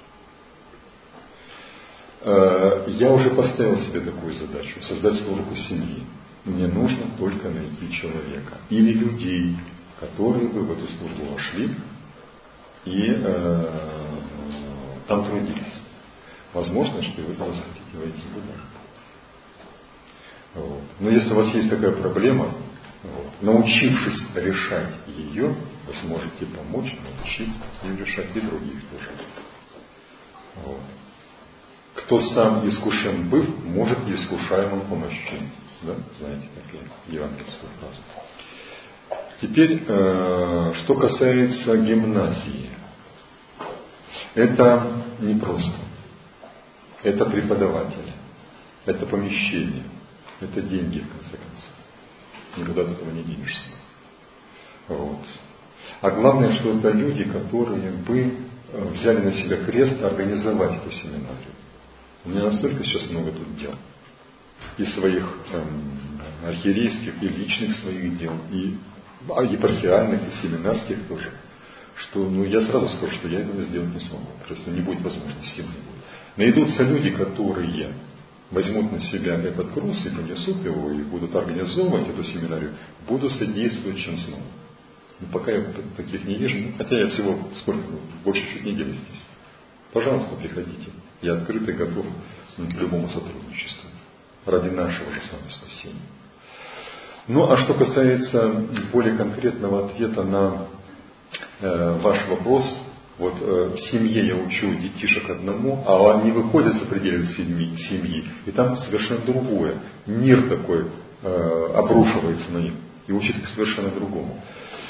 Я уже поставил себе такую задачу, создать службу семьи. Мне нужно только найти человека или людей, которые бы в эту службу вошли и э, там трудились. Возможно, что вы этого захотите войти туда. Вот. Но если у вас есть такая проблема, вот, научившись решать ее, вы сможете помочь, научить и решать и других тоже. Вот. Кто сам искушен быв, может и искушаемым помощен. Да? Знаете такие евангельские фразы. Теперь, э, что касается гимназии. Это непросто. Это преподаватели. Это помещение. Это деньги, в конце концов. Никуда от этого не денешься. Вот. А главное, что это люди, которые бы взяли на себя крест организовать эту семинарию. У меня настолько сейчас много тут дел. И своих эм, архиерейских, и личных своих дел, и епархиальных, и семинарских тоже, что ну, я сразу скажу, что я этого сделать не смогу. Просто не будет возможности, сил не будет. Найдутся люди, которые возьмут на себя этот груз и понесут его, и будут организовывать эту семинарию, буду содействовать чем смогу. Но пока я таких не вижу, ну, хотя я всего сколько, больше чуть недели здесь. Пожалуйста, приходите. Я открыт и готов к любому сотрудничеству. Ради нашего же самого спасения. Ну, а что касается более конкретного ответа на э, ваш вопрос, вот э, в семье я учу детишек одному, а они выходят за пределы семьи, семьи, и там совершенно другое. Мир такой э, обрушивается на них. и учит их совершенно другому.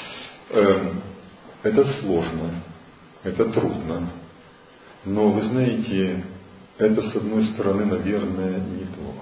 Это сложно, это трудно, но вы знаете, это с одной стороны, наверное, неплохо.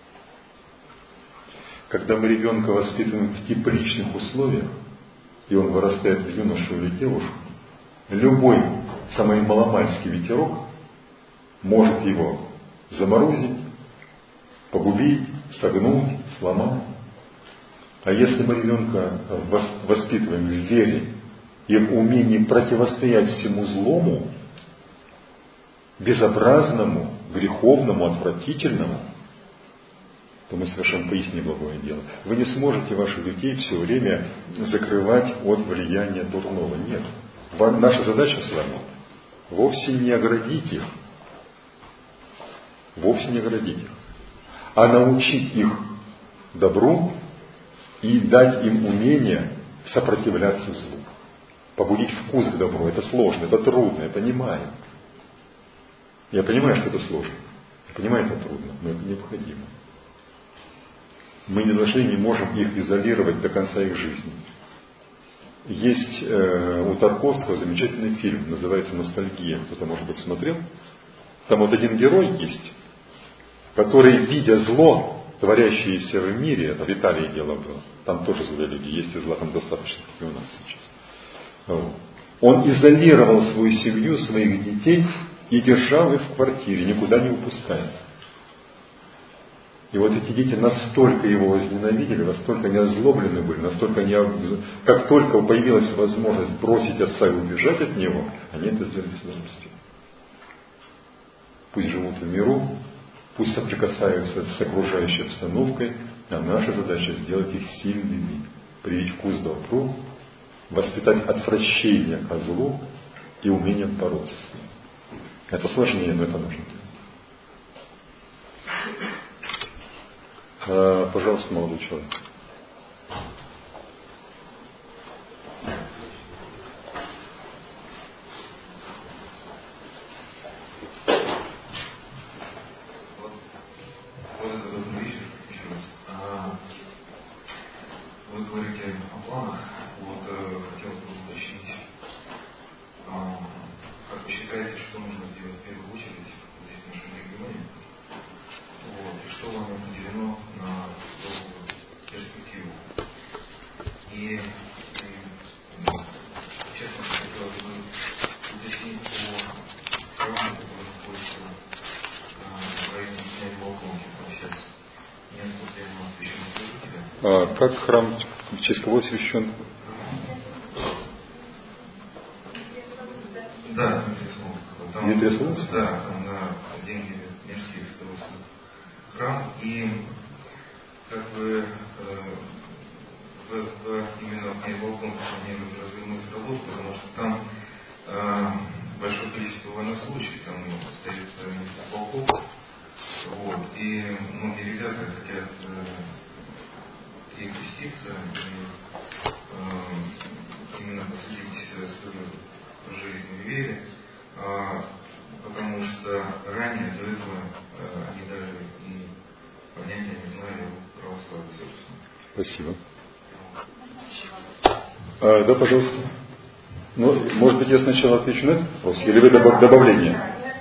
Когда мы ребенка воспитываем в тепличных условиях, и он вырастает в юношу или девушку, любой самый маломальский ветерок может его заморозить, погубить, согнуть, сломать. А если мы ребенка воспитываем в вере и в умении противостоять всему злому, безобразному, греховному, отвратительному, то мы совершенно поясним благое дело. Вы не сможете ваших детей все время закрывать от влияния дурного. Нет. Наша задача с вами вовсе не оградить их, вовсе не оградить их, а научить их добру и дать им умение сопротивляться злу. Побудить вкус к добру. Это сложно, это трудно, это не майя. Я понимаю, что это сложно. Я понимаю, это трудно, но это необходимо. Мы не должны, не можем их изолировать до конца их жизни. Есть э, у Тарковского замечательный фильм, называется «Ностальгия». Кто-то, может быть, смотрел? Там вот один герой есть, который, видя зло, творящееся в мире, это в Италии дело было, там тоже злые люди, есть и зла там достаточно, как и у нас сейчас. Вот. Он изолировал свою семью, своих детей и держал их в квартире, никуда не выпуская. И вот эти дети настолько его возненавидели, настолько они озлоблены были, настолько они, как только появилась возможность бросить отца и убежать от него, они это сделали с удовольствием. Пусть живут в миру, пусть соприкасаются с окружающей обстановкой, а наша задача сделать их сильными, привить вкус к добру, воспитать отвращение ко злу и умение бороться с ним. Это сложнее, но это нужно делать. А, пожалуйста, молодой человек. Вот это добрый вечер еще раз. А, вы говорите о планах. Вот э, хотелось бы уточнить, а, как вы считаете, что нужно сделать в первую очередь здесь в нашем регионе? Вот, и что вам определено на долгую перспективу? И, и честно, хотелось бы уточнить по храму, который находится в районе князя Волконки. Там сейчас нет постоянного священнослужителя. А как храм в честь кого священ? Да, Дмитрия Солнцева. Там, Дмитрия Солнцева? Да, там на деньги мирских строился храм. И как бы э, в, в, именно в князе Волконке планируется развернуть работу, потому что там э, большое количество военнослужащих, там стоит несколько полков. Вот, и многие ребята хотят э, и креститься, и э, именно посвятить свою жизнь в вере, э, потому что ранее до этого э, они даже и понятия не знали о православии, собственно. Спасибо. А, да, пожалуйста. Ну, может быть, я сначала отвечу на этот вопрос, или вы добав- добавление?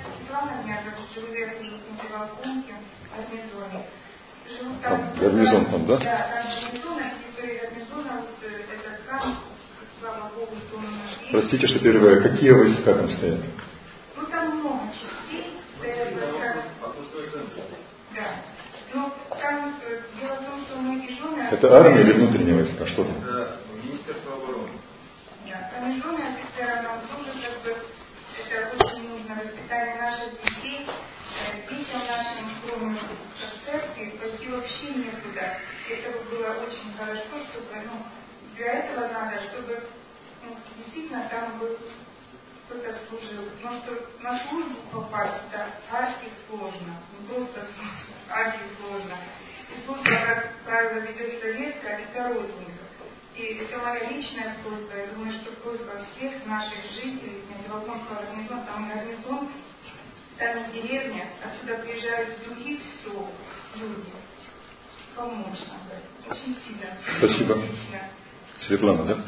А, гарнизон там, да? Да, там гарнизон, на территории гарнизона, вот этот храм, слава Богу, что он есть. Простите, что перебиваю. Какие войска там стоят? Ну, там много частей, стоят войска. Да. Но там дело в том, что мы и жены... Это армия или внутренние войска? Что там? Это Министерство обороны. Да, там и жены офицеры, нам тоже как бы это очень нужно, воспитание наших детей, детям нашим, кроме как церкви, пойти вообще некуда. Это было очень хорошо, чтобы, ну, для этого надо, чтобы ну, действительно там был кто-то служил. Потому что на службу попасть, да, адски сложно, не просто сложно, адски сложно. И служба, как правило, ведется редко, а это родственников. И это моя личная просьба, я думаю, что просьба всех наших жителей, князя Волконского гарнизона, там гарнизон, там и деревня, отсюда приезжают с других сел люди. помочь нам. Очень сильно. Спасибо. Отлично. Светлана, да?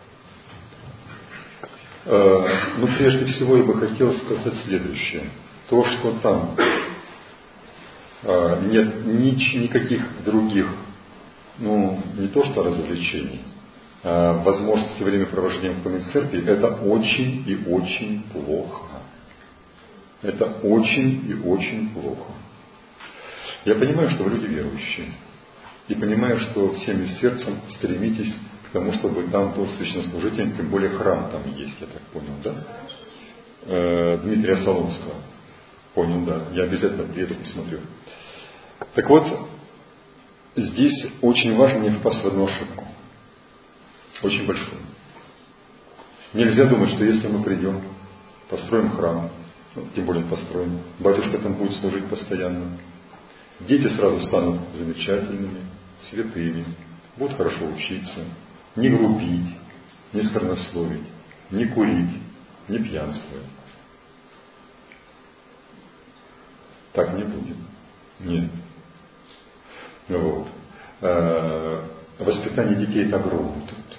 Э, ну, прежде всего, я бы хотел сказать следующее. То, что там э, нет ни, никаких других, ну, не то что развлечений, а возможности времяпровождения в Духовной Церкви, это очень и очень плохо. Это очень и очень плохо. Я понимаю, что вы люди верующие. И понимаю, что всеми сердцем стремитесь к тому, чтобы там был священнослужитель, тем более храм там есть, я так понял, да? Э, Дмитрия Солонского. Понял, да. Я обязательно приеду, посмотрю. Так вот, здесь очень важно не впасть в одну ошибку. Очень большую. Нельзя думать, что если мы придем, построим храм, ну, тем более построим, батюшка там будет служить постоянно, дети сразу станут замечательными, святыми, будут хорошо учиться, не грубить, не сквернословить, не курить, не пьянствовать. Так не будет. Нет. Вот. Воспитание детей – это огромный труд,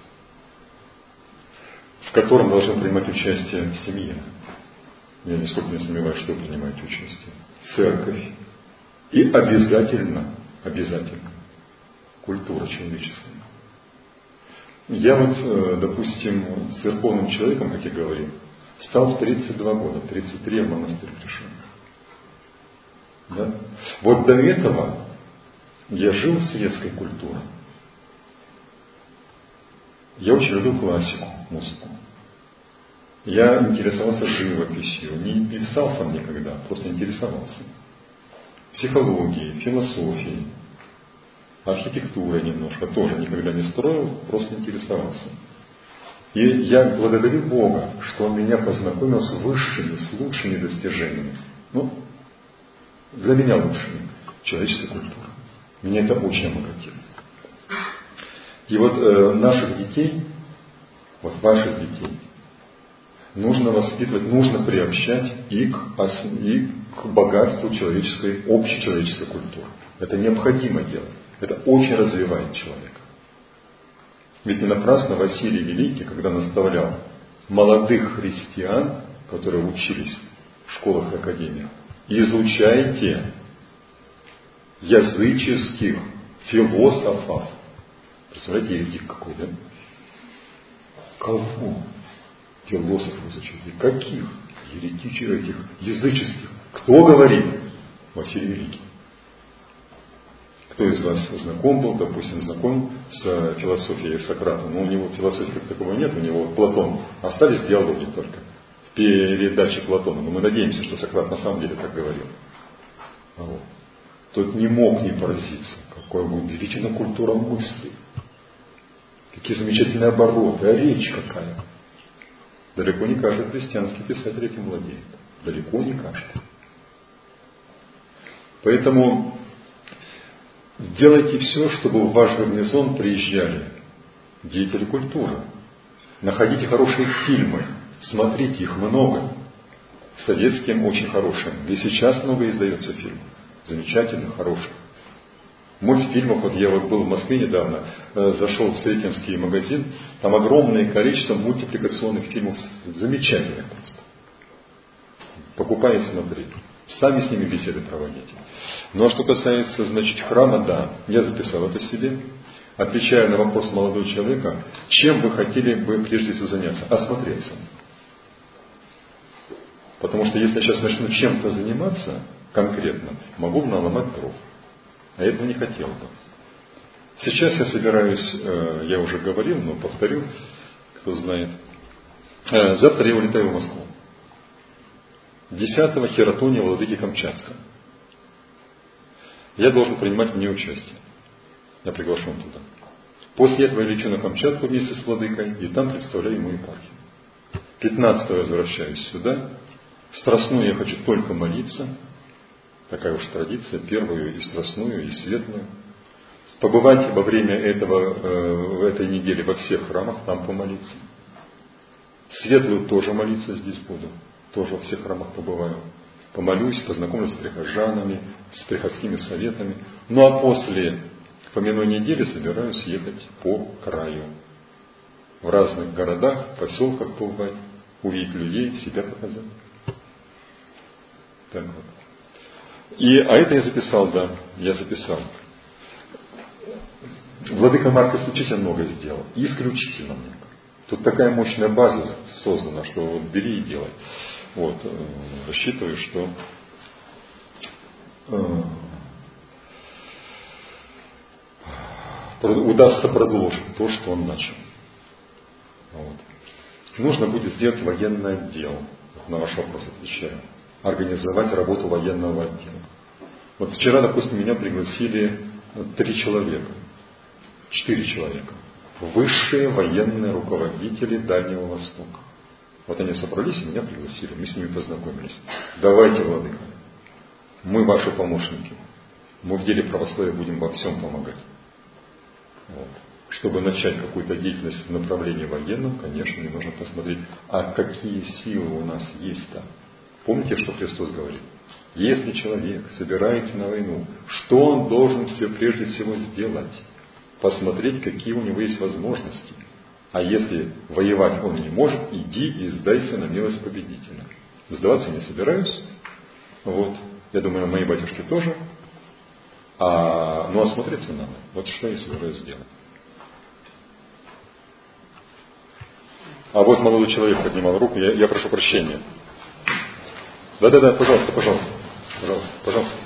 в котором должна принимать участие семья. Я нисколько не сомневаюсь, что вы принимаете участие. Церковь. И обязательно, обязательно культура человеческая. Я вот, допустим, церковным человеком, как я говорил, стал в тридцать два года, в тридцать три я в монастырь пришел. Да? Вот до этого я жил светской культурой. Я очень любил классику, музыку. Я интересовался живописью, не писал сам никогда, просто интересовался. Психологией, философией, архитектурой немножко, тоже никогда не строил, просто интересовался. И я благодарю Бога, что Он меня познакомил с высшими, с лучшими достижениями. Ну, для меня лучшими человеческой культуры. Меня это очень обогатило. И вот э, наших детей, вот ваших детей, нужно воспитывать, нужно приобщать и к, и к богатству человеческой, общечеловеческой культуры. Это необходимо делать. Это очень развивает человека. Ведь не напрасно Василий Великий, когда наставлял молодых христиан, которые учились в школах и академиях, изучайте языческих философов. Представляете, еретик какой, да? Кого? Философов изучайте. Каких? Еретичных, этих языческих. Кто говорит? Василий Великий. Кто из вас знаком был, допустим, знаком с философией Сократа? Но у него философии как такового нет, у него Платон. Остались диалоги только в передаче Платона. Но мы надеемся, что Сократ на самом деле так говорил. Вот. Тот не мог не поразиться. Какая удивительная культура мысли. Какие замечательные обороты, а речь какая. Далеко не каждый христианский писатель этим владеет. Далеко не каждый. Поэтому делайте все, чтобы в ваш гарнизон приезжали деятели культуры. Находите хорошие фильмы, смотрите, их много. Советским очень хорошим. И сейчас много издается фильмов. Замечательных, хороших. Мультфильмов, вот я вот был в Москве недавно, э, зашел в Сретенский магазин, там огромное количество мультипликационных фильмов, замечательных просто. Покупай и смотри. Сами с ними беседы проводите. Ну а что касается, значит, храма, да, я записал это себе. Отвечая на вопрос молодого человека, чем вы хотели бы прежде всего заняться? Осмотреться. Потому что если я сейчас начну чем-то заниматься конкретно, могу наломать дров. А этого не хотел бы. Сейчас я собираюсь, я уже говорил, но повторю, кто знает. Завтра я улетаю в Москву. десятого хератония владыки Камчатского. Я должен принимать в ней участие. Я приглашен туда. После этого я лечу на Камчатку вместе с владыкой, и там представляю ему епархию. пятнадцатого я возвращаюсь сюда. В Страстную я хочу только молиться. Такая уж традиция, первую и страстную, и светлую. Побывать во время этого, в этой недели во всех храмах, там помолиться. Светлую тоже молиться здесь буду. Тоже во всех храмах побываю. Помолюсь, познакомлюсь с прихожанами, с приходскими советами. Ну а после по минутой неделе собираюсь ехать по краю. В разных городах, поселках побывать, увидеть людей, себя показать. Так вот. И, а это я записал, да, я записал. Владыка Марк исключительно много сделал. Исключительно много. Тут такая мощная база создана, что вот бери и делай. Вот. Рассчитываю, что э, удастся продолжить то, что он начал. Вот. Нужно будет сделать военный отдел. Вот на ваш вопрос отвечаю. Организовать работу военного отдела. Вот вчера, допустим, меня пригласили три человека. Четыре человека. Высшие военные руководители Дальнего Востока. Вот они собрались и меня пригласили. Мы с ними познакомились. Давайте, владыка, мы ваши помощники. Мы в деле православия будем во всем помогать. Вот. Чтобы начать какую-то деятельность в направлении военном, конечно, мне нужно посмотреть, а какие силы у нас есть там. Помните, что Христос говорит? Если человек собирается на войну, что он должен все прежде всего сделать? Посмотреть, какие у него есть возможности. А если воевать он не может, иди и сдайся на милость победителя. Сдаваться не собираюсь. Вот. Я думаю, мои батюшки тоже. А, но осмотреться надо. Вот что я собираюсь сделать. А вот молодой человек поднимал руку. Я, я прошу прощения. Да-да-да, пожалуйста, пожалуйста. Пожалуйста, пожалуйста.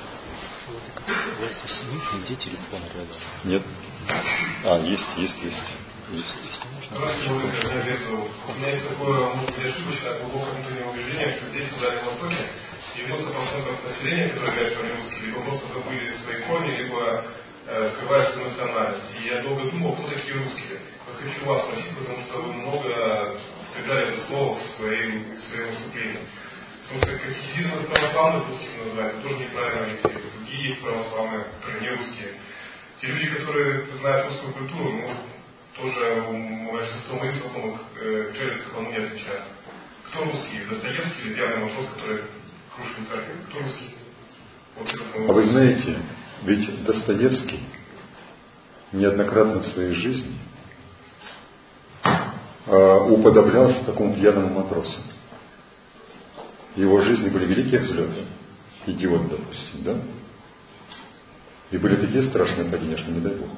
Где телефон рядом? Нет. А, есть, есть, есть. есть. Здравствуйте, Владимир, меня Олег зовут. У меня есть такое, может быть, ошибочное, глубокое внутреннее убеждение, что здесь, в Дальнем Востоке, девяносто процентов населения, которые говорят, что они русские, либо просто забыли свои корни, либо э, скрывают свою национальность. И я долго думал, кто такие русские. Вот хочу вас спросить, потому что вы много втыкали это слово в свои, в свои выступления. Потому что катехизированных православных русских называют, тоже неправильно, ведь другие есть православные, которые не русские. Те люди, которые знают русскую культуру, ну, тоже у большинства моих знакомых э, челюсть кому не отвечают. Кто русский? Достоевский или пьяный матрос, который крушит церковь? Кто русский? Вот это, а вы знаете, ведь Достоевский неоднократно в своей жизни э, уподоблялся такому пьяному матросу. В его жизни были великие взлеты. Идиот, допустим, да? И были такие страшные падения, что не дай Бог.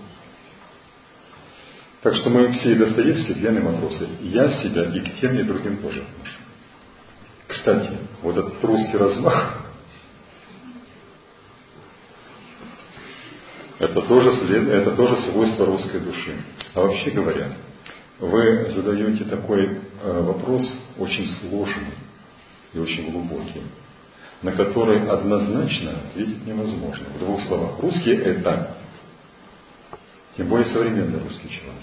Так что мы все и Достоевские, пьяные матросы. Я себя и к тем, и к другим тоже отношу. Кстати, вот этот русский размах, это тоже, след, это тоже свойство русской души. А вообще говоря, вы задаете такой э, вопрос очень сложный и очень глубокий, на который однозначно ответить невозможно. В двух словах. Русский это, тем более современный русский человек.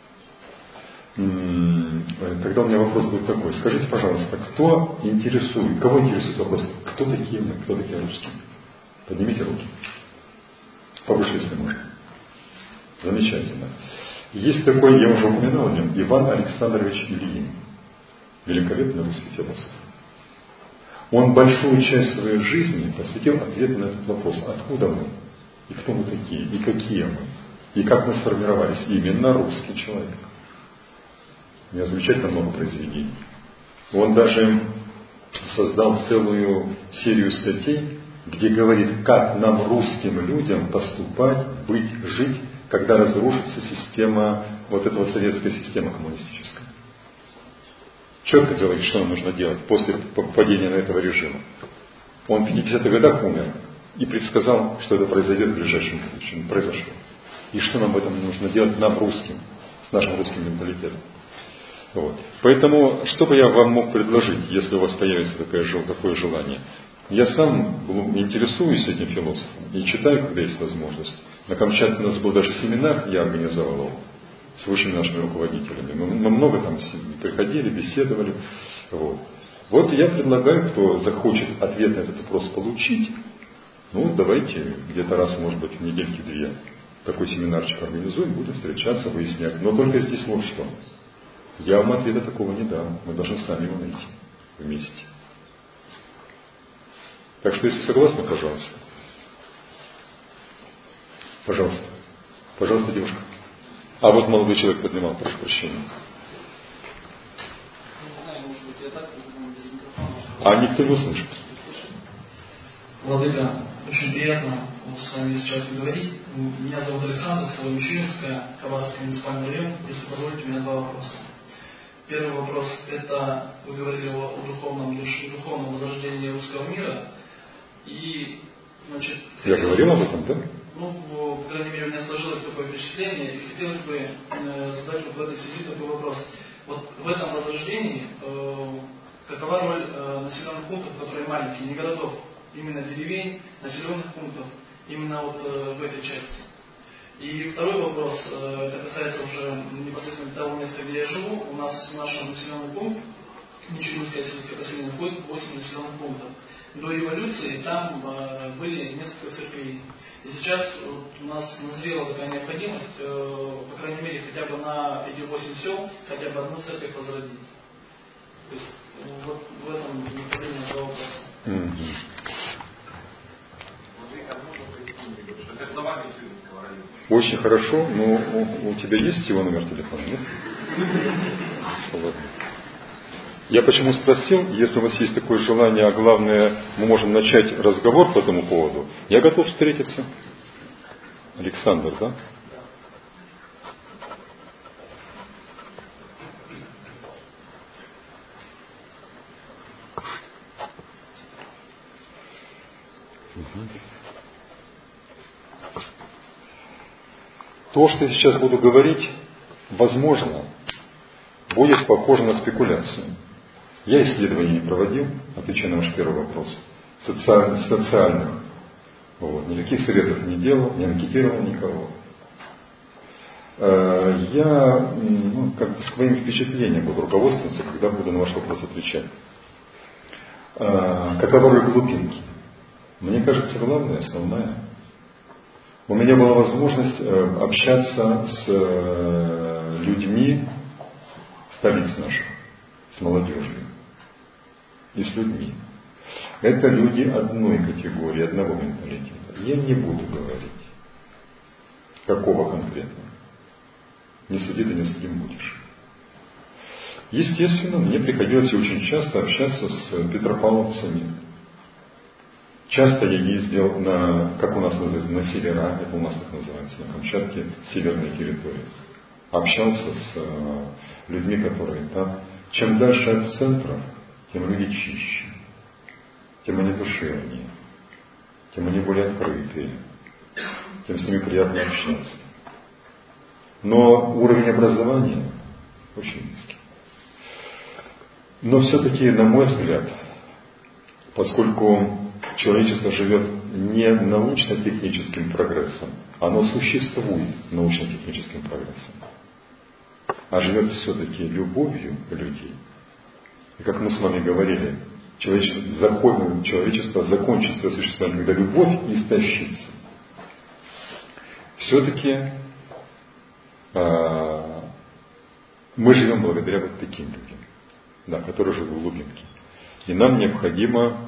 Тогда у меня вопрос будет такой. Скажите, пожалуйста, кто интересует, кого интересует вопрос, кто такие мы, кто такие русские? Поднимите руки. Повыше, если можно. Замечательно. Есть такой, я уже упоминал о нем, Иван Александрович Ильин. Великолепный русский философ. Он большую часть своей жизни посвятил ответу на этот вопрос. Откуда мы? И кто мы такие? И какие мы? И как мы сформировались? Именно русский человек. У него замечательно много произведений. Он даже создал целую серию статей, где говорит, как нам, русским людям, поступать, быть, жить, когда разрушится система, вот эта вот советская система коммунистическая. Четко говорит, что нам нужно делать после падения на этого режима. Он в пятидесятых годах умер и предсказал, что это произойдет в ближайшем будущем. Произошло. И что нам в этом нужно делать, нам, русским, с нашим русским менталитетом. Вот. Поэтому, что бы я вам мог предложить, если у вас появится такое, такое желание? Я сам интересуюсь этим философом и читаю, когда есть возможность. На Камчатке у нас был даже семинар, я организовал его с высшими нашими руководителями. Мы, мы много там приходили, беседовали. Вот. вот я предлагаю, кто захочет ответ на этот вопрос получить, ну давайте где-то раз, может быть, в недельки-две такой семинарчик организуем, будем встречаться, выяснять. Но только здесь вот что. Я вам ответа такого не дам. Мы должны сами его найти вместе. Так что, если согласны, пожалуйста. Пожалуйста. Пожалуйста, девушка. А вот молодой человек поднимал, прошу прощения. А никто не услышит. Владыка, очень приятно вот с вами сейчас говорить. Меня зовут Александр, село Мичуринское, Хабаровский муниципальный район. Если позволите, у меня два вопроса. Первый вопрос – это вы говорили о, о духовном, душ, духовном возрождении русского мира. И, значит, я говорил об этом, да? Ну, по крайней мере, у меня сложилось такое впечатление, и хотелось бы э, задать вот в этой связи такой вопрос. Вот в этом возрождении э, какова роль э, населенных пунктов, которые маленькие, не городов, именно деревень, населенных пунктов, именно вот э, в этой части? И второй вопрос, э, это касается уже непосредственно того места, где я живу. У нас в нашем населенном пункте, Мичуринское сельское поселение, входит восемь населенных пунктов. До революции там э, были несколько церквей. И сейчас вот, у нас назрела такая необходимость, э, по крайней мере, хотя бы на эти восемь сел, хотя бы одну церковь возродить. То есть вот в этом направлении два вопроса. Mm-hmm. Очень хорошо, но у, у тебя есть его номер телефона, нет? Я почему спросил, если у вас есть такое желание, а главное, мы можем начать разговор по этому поводу, я готов встретиться. Александр, да? Угу. То, что я сейчас буду говорить, возможно, будет похоже на спекуляцию. Я исследований не проводил, отвечая на ваш первый вопрос, социальных, социальных. Вот, никаких срезов не делал, не анкетировал никого. Я ну, как бы своим впечатлением буду руководствоваться, когда буду на ваш вопрос отвечать. Какова роль глубинки? Мне кажется, главная, основная. У меня была возможность общаться с людьми столиц наших, с молодежью и с людьми. Это люди одной категории, одного менталитета. Я не буду говорить, какого конкретно. Не суди, да не судим будешь. Естественно, мне приходилось очень часто общаться с петропавловцами. Часто я ездил на, как у нас называется, на севера, это у нас так называется, на Камчатке, северной территории. Общался с людьми, которые там. Чем дальше от центров, тем люди чище, тем они душевнее, тем они более открытые, тем с ними приятно общаться. Но уровень образования очень низкий. Но все-таки, на мой взгляд, поскольку человечество живет не научно-техническим прогрессом, оно существует научно-техническим прогрессом, а живет все-таки любовью людей. И как мы с вами говорили, человечество, закон, человечество закончит свое существование, когда любовь истощится. Все-таки э, мы живем благодаря вот таким людям, да, которые живут в глубинке. И нам необходимо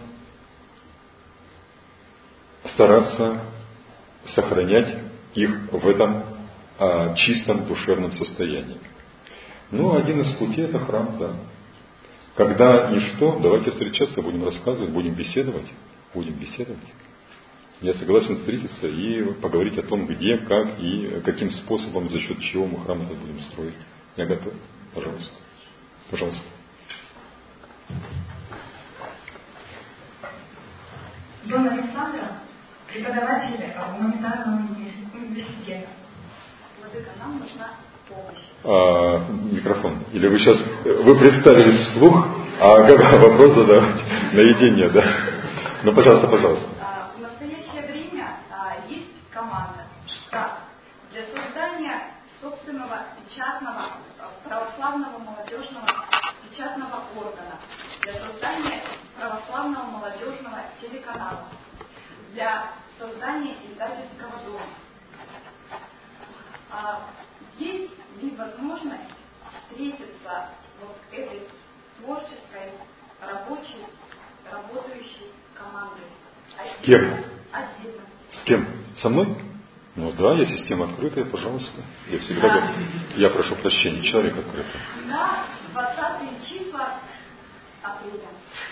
стараться сохранять их в этом э, чистом душевном состоянии. Ну, один из путей – это храм, да. Когда и что, давайте встречаться, будем рассказывать, будем беседовать. Будем беседовать. Я согласен встретиться и поговорить о том, где, как и каким способом, за счет чего мы храм этот будем строить. Я готов. Пожалуйста. Пожалуйста. Дон Александр, преподаватель гуманитарного университета. Владыка, нам нужна помощь. А, микрофон. Или вы сейчас, вы представились вслух, а как вопрос задавать наедине, да? Ну, пожалуйста, пожалуйста. В настоящее время есть команда, штат для создания собственного печатного православного молодежного печатного органа, для создания православного молодежного телеканала, для создания издательского дома. Есть ли возможность встретиться вот этой творческой, рабочей, работающей командой? С кем? Отдельно. С кем? Со мной? Ну да, я система открытая, пожалуйста. Я всегда говорю, я прошу прощения, человек открытый. На двадцатые числа апреля.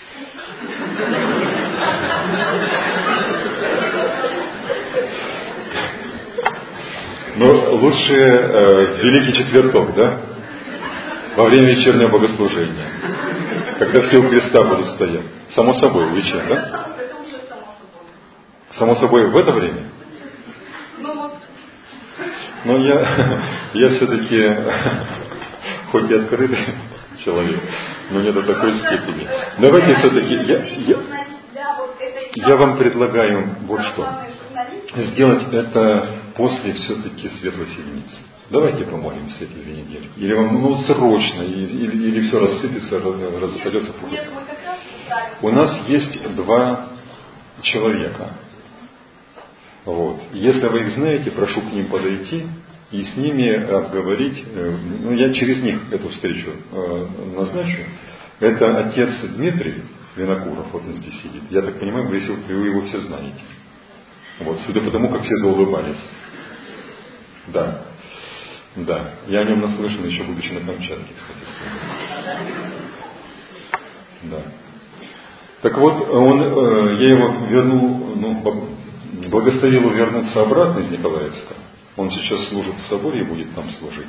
Ну, лучше э, Великий Четверток, да? Во время вечернего богослужения. Когда все у креста будут стоять. Само собой, вечер, да? Это уже само собой. Само собой в это время? Ну вот. Но я, я все-таки, хоть и открытый человек, но не до такой степени. Давайте все-таки, я, я, я вам предлагаю вот что. Сделать это после все-таки Светлой Седмицы. Давайте помолимся эти две недельки. Или вам ну, срочно, или, или, или все рассыпется, разопадется. У нас есть два человека. Вот. Если вы их знаете, прошу к ним подойти и с ними обговорить. Ну, я через них эту встречу назначу. Это отец Дмитрий Винокуров, вот он здесь сидит. Я так понимаю, вы его все знаете. Вот, судя по тому, как все заулыбались. Да. Да. Я о нем наслышан, еще будучи на Камчатке, кстати. Да. Так вот, он, я его вернул, ну, благословил вернуться обратно из Николаевска. Он сейчас служит в соборе и будет там служить.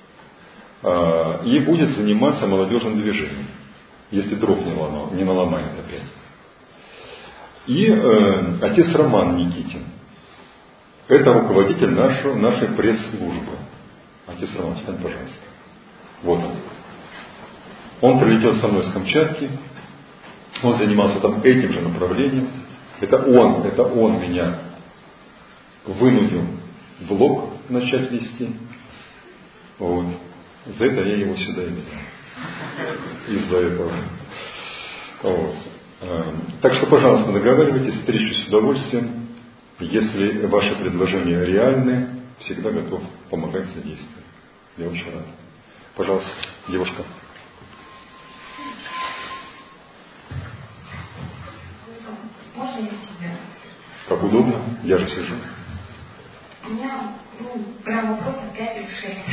И будет заниматься молодежным движением, если дров не, ломал, не наломает опять. И э, отец Роман Никитин. Это руководитель нашего, нашей пресс-службы. Отец Роман, встань, пожалуйста. Вот он. Он прилетел со мной с Камчатки. Он занимался там этим же направлением. Это он, это он меня вынудил блог начать вести. Вот. За это я его сюда и взял. Из-за этого. Вот. Так что, пожалуйста, договаривайтесь, встречу с удовольствием. Если ваши предложения реальны, всегда готов помогать, содействовать. Я очень рад. Пожалуйста, девушка. Можно я тебе? Как удобно, я же сижу. У меня, ну, прям вопросов пять или шесть.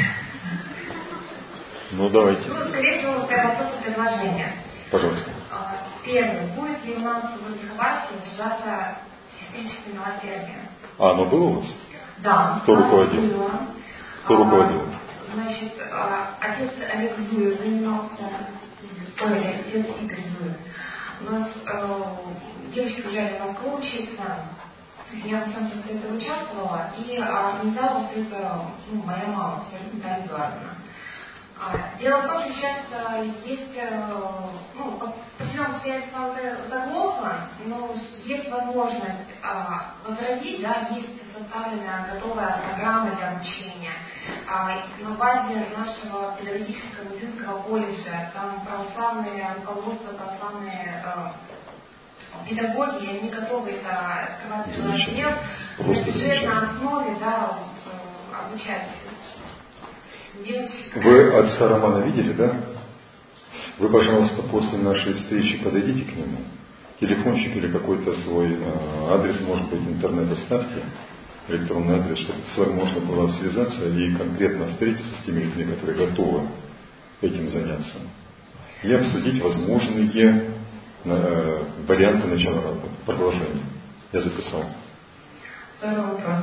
Ну, давайте. Ну, скорее всего, прям вопросы предложения. Пожалуйста. Первый. Будет ли у нас в Владиховасе держаться сестричество милосердия? А, оно было у вас? Да. Кто руководил? Было. Кто руководил? А, значит, отец Олег Зуев занимался, ой, отец Игорь Зуев. У нас э, девочки уезжали в Москву учиться. Я в всем просто это участвовала. И организовала все это, ну, моя мама, Наталья Эдуардовна. Дело в том, что сейчас есть, ну, по всем обстоятельствам заглохло, но есть возможность а, возродить, да, есть составленная готовая программа для обучения. А, на базе нашего педагогического медицинского колледжа, там православные руководства, православные а, педагоги, они готовы это открывать делать, на бюджетной основе, да, обучать. Девочек. Вы отца Романа видели, да? Вы, пожалуйста, после нашей встречи подойдите к нему. Телефончик или какой-то свой адрес, может быть, интернет оставьте, электронный адрес, чтобы с вами можно было связаться и конкретно встретиться с теми людьми, которые готовы этим заняться. И обсудить возможные э, варианты начала работы, продолжения. Я записал. Второй вопрос.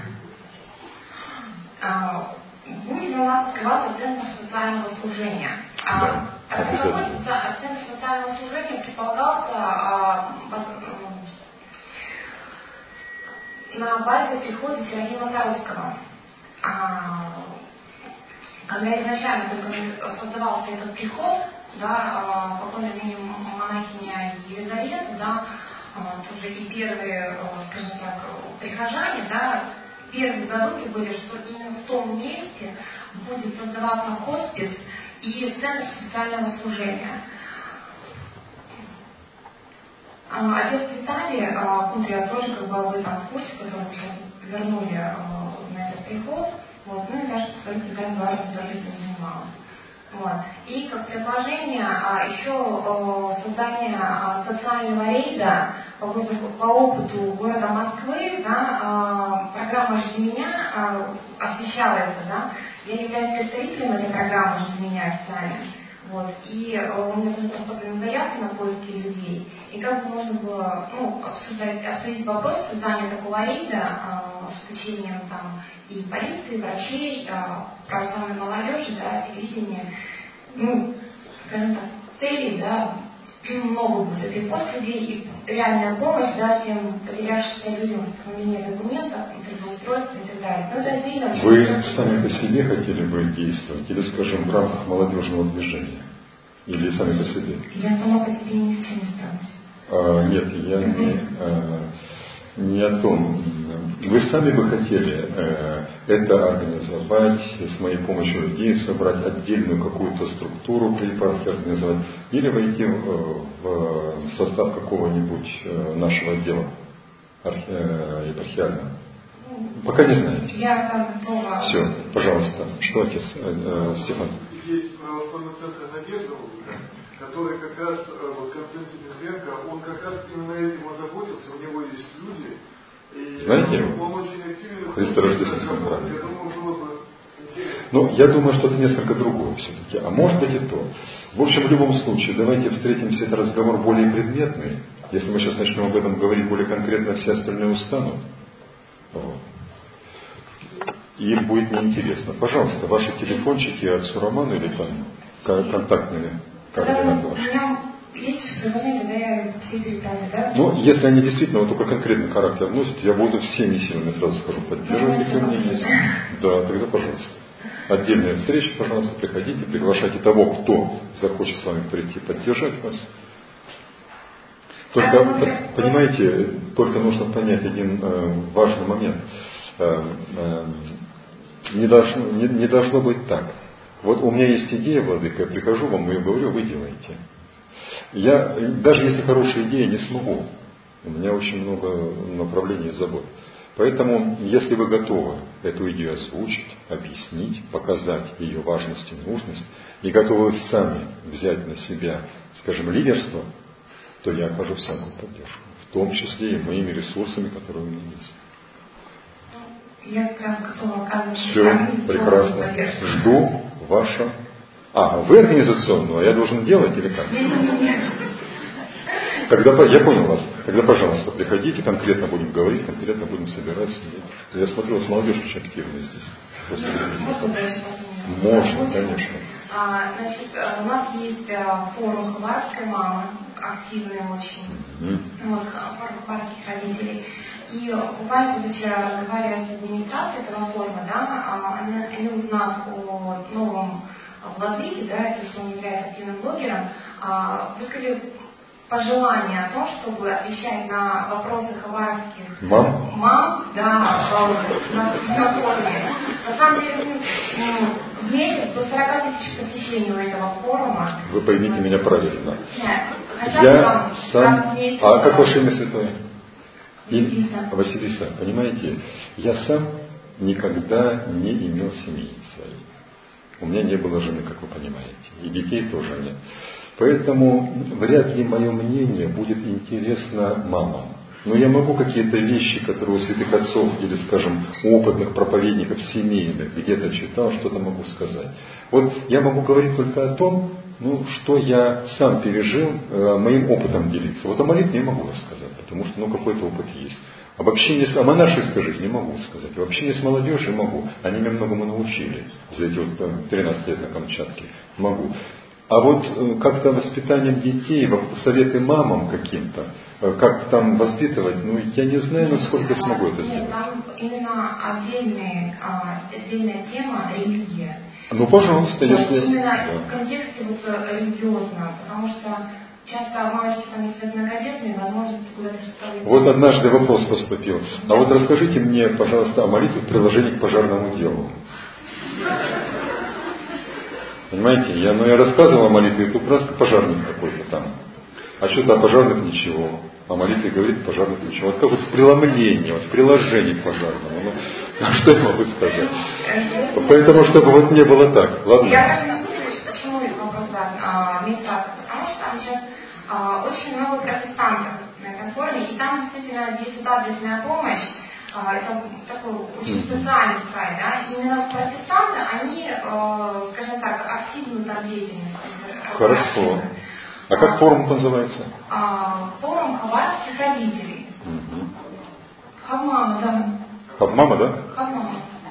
Будет ли у нас открываться центр социального служения? Да, а, обязательно. Центр социального служения предполагался а, на базе прихода Серафима Саровского. А, когда изначально только создавался этот приход, да, покойной ныне монахиня Елизавета, да, тоже и первые, скажем так, прихожане, да, первые задумки были, что именно в том месте будет создаваться хоспис и центр социального служения. Отец Виталий, я тоже как бы об этом в курсе, который уже вернули на этот приход, вот, ну и даже своих предметов тоже этим занималась. Вот. И как предложение еще создание социального рейда по, по опыту города Москвы, да, программа «Жди меня» освещала это, да. Я являюсь представителем этой программы «Жди меня» официально. Вот. И у меня тоже поступили заявки на поиски людей. И как бы можно было ну, обсуждать, обсудить вопрос создания такого рейда э, с включением там, и полиции, врачей, э, православной молодежи, да, телевидения, ну, скажем так, целей, да, много будет. Это и пост людей, и реальная помощь, да, тем потерявшимся людям восстановление документов, и трудоустройства и так далее. Но это отдельно. Вы сами по себе хотели бы действовать, или, скажем, в рамках молодежного движения? Или сами по себе? Я сама по себе ни с чем не справлюсь. А, нет, я не, а, не о том. Вы сами бы хотели э, это организовать, с моей помощью людей собрать отдельную какую-то структуру при епархии организовать, или войти в, в состав какого-нибудь нашего отдела архи, епархиального? Пока не знаете. Я готова. Все, пожалуйста. Что, отец э, Степан? Есть православный центр «Надежда», который как раз, вот Константин Петренко, он как раз именно этим озаботился, у него есть люди. И знаете он, его? он очень активен. Христо-рождественском храме. Я думаю, было бы интересно. Ну, я думаю, что это несколько другое все-таки. А может быть и то. В общем, в любом случае, давайте встретимся, это разговор более предметный. Если мы сейчас начнем об этом говорить более конкретно, все остальные устанут. Вот. И им будет неинтересно. Пожалуйста, ваши телефончики отцу Роману или там контактные координаты ваши. Есть предложение, когда я все переправлю, да? Ну, если они действительно вот только конкретный характер носят, я буду всеми силами, сразу скажу, поддерживать, если у меня есть. Да, тогда пожалуйста. Отдельная встреча, пожалуйста, приходите, приглашайте того, кто захочет с вами прийти, поддержать вас. Только, понимаете, только нужно понять один э, важный момент. Э, э, не, должно, не, не должно быть так. Вот у меня есть идея, владыка, я прихожу вам и говорю, вы делаете. Я, даже если хорошая идея, не смогу. У меня очень много направлений и забот. Поэтому, если вы готовы эту идею озвучить, объяснить, показать ее важность и нужность, и готовы сами взять на себя, скажем, лидерство, то я окажу всякую поддержку. В том числе и моими ресурсами, которые у меня есть. Я как готова оказывать. Все, прекрасно. Жду ваше... А, вы организационную, а я должен делать или как? Нет-нет-нет. Когда, я понял вас. Тогда, пожалуйста, приходите, конкретно будем говорить, конкретно будем собираться. Я смотрю, у вас молодежь очень активная здесь. Можно, Можно, конечно. А, значит, у нас есть форум хабаровской мамы, активный очень. Mm-hmm. Вот, форум хабаровских родителей. И буквально позавчера разговаривая с администрацией этого форума, да, они, они узнав о новом владыке, да, это что он является активным блогером, высказали пожелание о том, чтобы отвечать на вопросы хабаровских мам, мам да, на, на форуме. На самом деле, в месяц до сорок тысяч посещений у этого форума. Вы поймите меня правильно. Нет, я сам... А как ваше имя святое? Василиса. Василиса, понимаете, я сам никогда не имел семьи своей. У меня не было жены, как вы понимаете, и детей тоже нет. Поэтому вряд ли мое мнение будет интересно мамам. Но я могу какие-то вещи, которые у святых отцов или, скажем, у опытных проповедников семейных где-то читал, что-то могу сказать. Вот я могу говорить только о том, ну, что я сам пережил, э, моим опытом делиться. Вот о молитве я могу рассказать, потому что ну, какой-то опыт есть. Об общении с, о монашеской жизни могу сказать. Об общении с молодежью могу. Они меня многому научили за эти вот тринадцать лет на Камчатке. Могу. А вот э, как-то воспитанием детей, советы мамам каким-то, э, как там воспитывать, ну я не знаю, насколько я смогу это сделать. Нет, там именно отдельная, отдельная тема религия. Ну, пожалуйста, но если... Именно да. в контексте вот религиозного, потому что часто мамочки там есть многодетные, возможно, куда-то что-то... Вот однажды вопрос поступил. А вот расскажите мне, пожалуйста, о молитве в приложении к пожарному делу. Понимаете, я, ну, я рассказывал о молитве, тут раз пожарник какой-то там. А что-то о пожарных ничего. О молитве говорит пожарных ничего. Вот как вот в преломлении, вот в приложении к пожарному. Ну, что я могу сказать? Поэтому, чтобы вот не было так. Ладно? Я не могу сказать, почему этот вопрос задан, администрация. Потому что там сейчас а, очень много протестантов на этом форуме, и и там действительно есть вот адресная помощь. Это такой очень социальный сайт, да, и именно протестанты, они, э, скажем так, активную там деятельность. Хорошо. А как форум называется? А, форум хаварских родителей. Угу. Хавмама, да. Хавмама, да? Хавмама.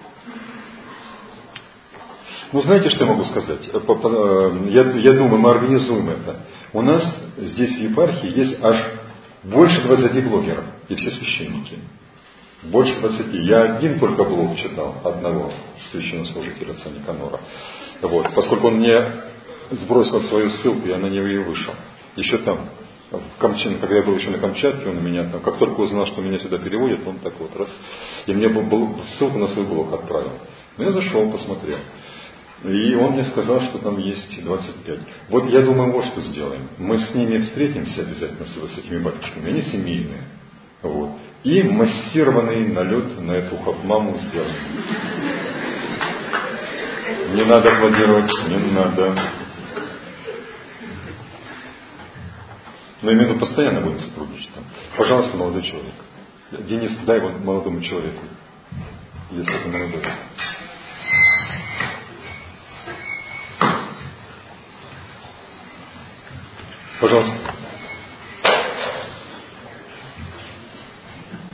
Ну, знаете, что я могу сказать? Я, я думаю, мы организуем это. У нас здесь в епархии есть аж больше двадцати блогеров, и все священники. Больше двадцати. Я один только блог читал, одного священнослужителя отца Никанора. Вот. Поскольку он мне сбросил свою ссылку, я на нее и вышел. Еще там, в Камчатке, когда я был еще на Камчатке, он меня там, как только узнал, что меня сюда переводят, он так вот раз, и мне был, ссылку на свой блог отправил. Я зашел, посмотрел. И он мне сказал, что там есть двадцать пять. Вот я думаю, вот что сделаем. Мы с ними встретимся обязательно, с этими батюшками. Они семейные. Вот. И массированный налет на эту хавмаму сделаем. Не надо аплодировать, не надо. Но именно в виду, постоянно будем сотрудничать там. Пожалуйста, молодой человек. Денис, дай его молодому человеку, если это молодой. Пожалуйста.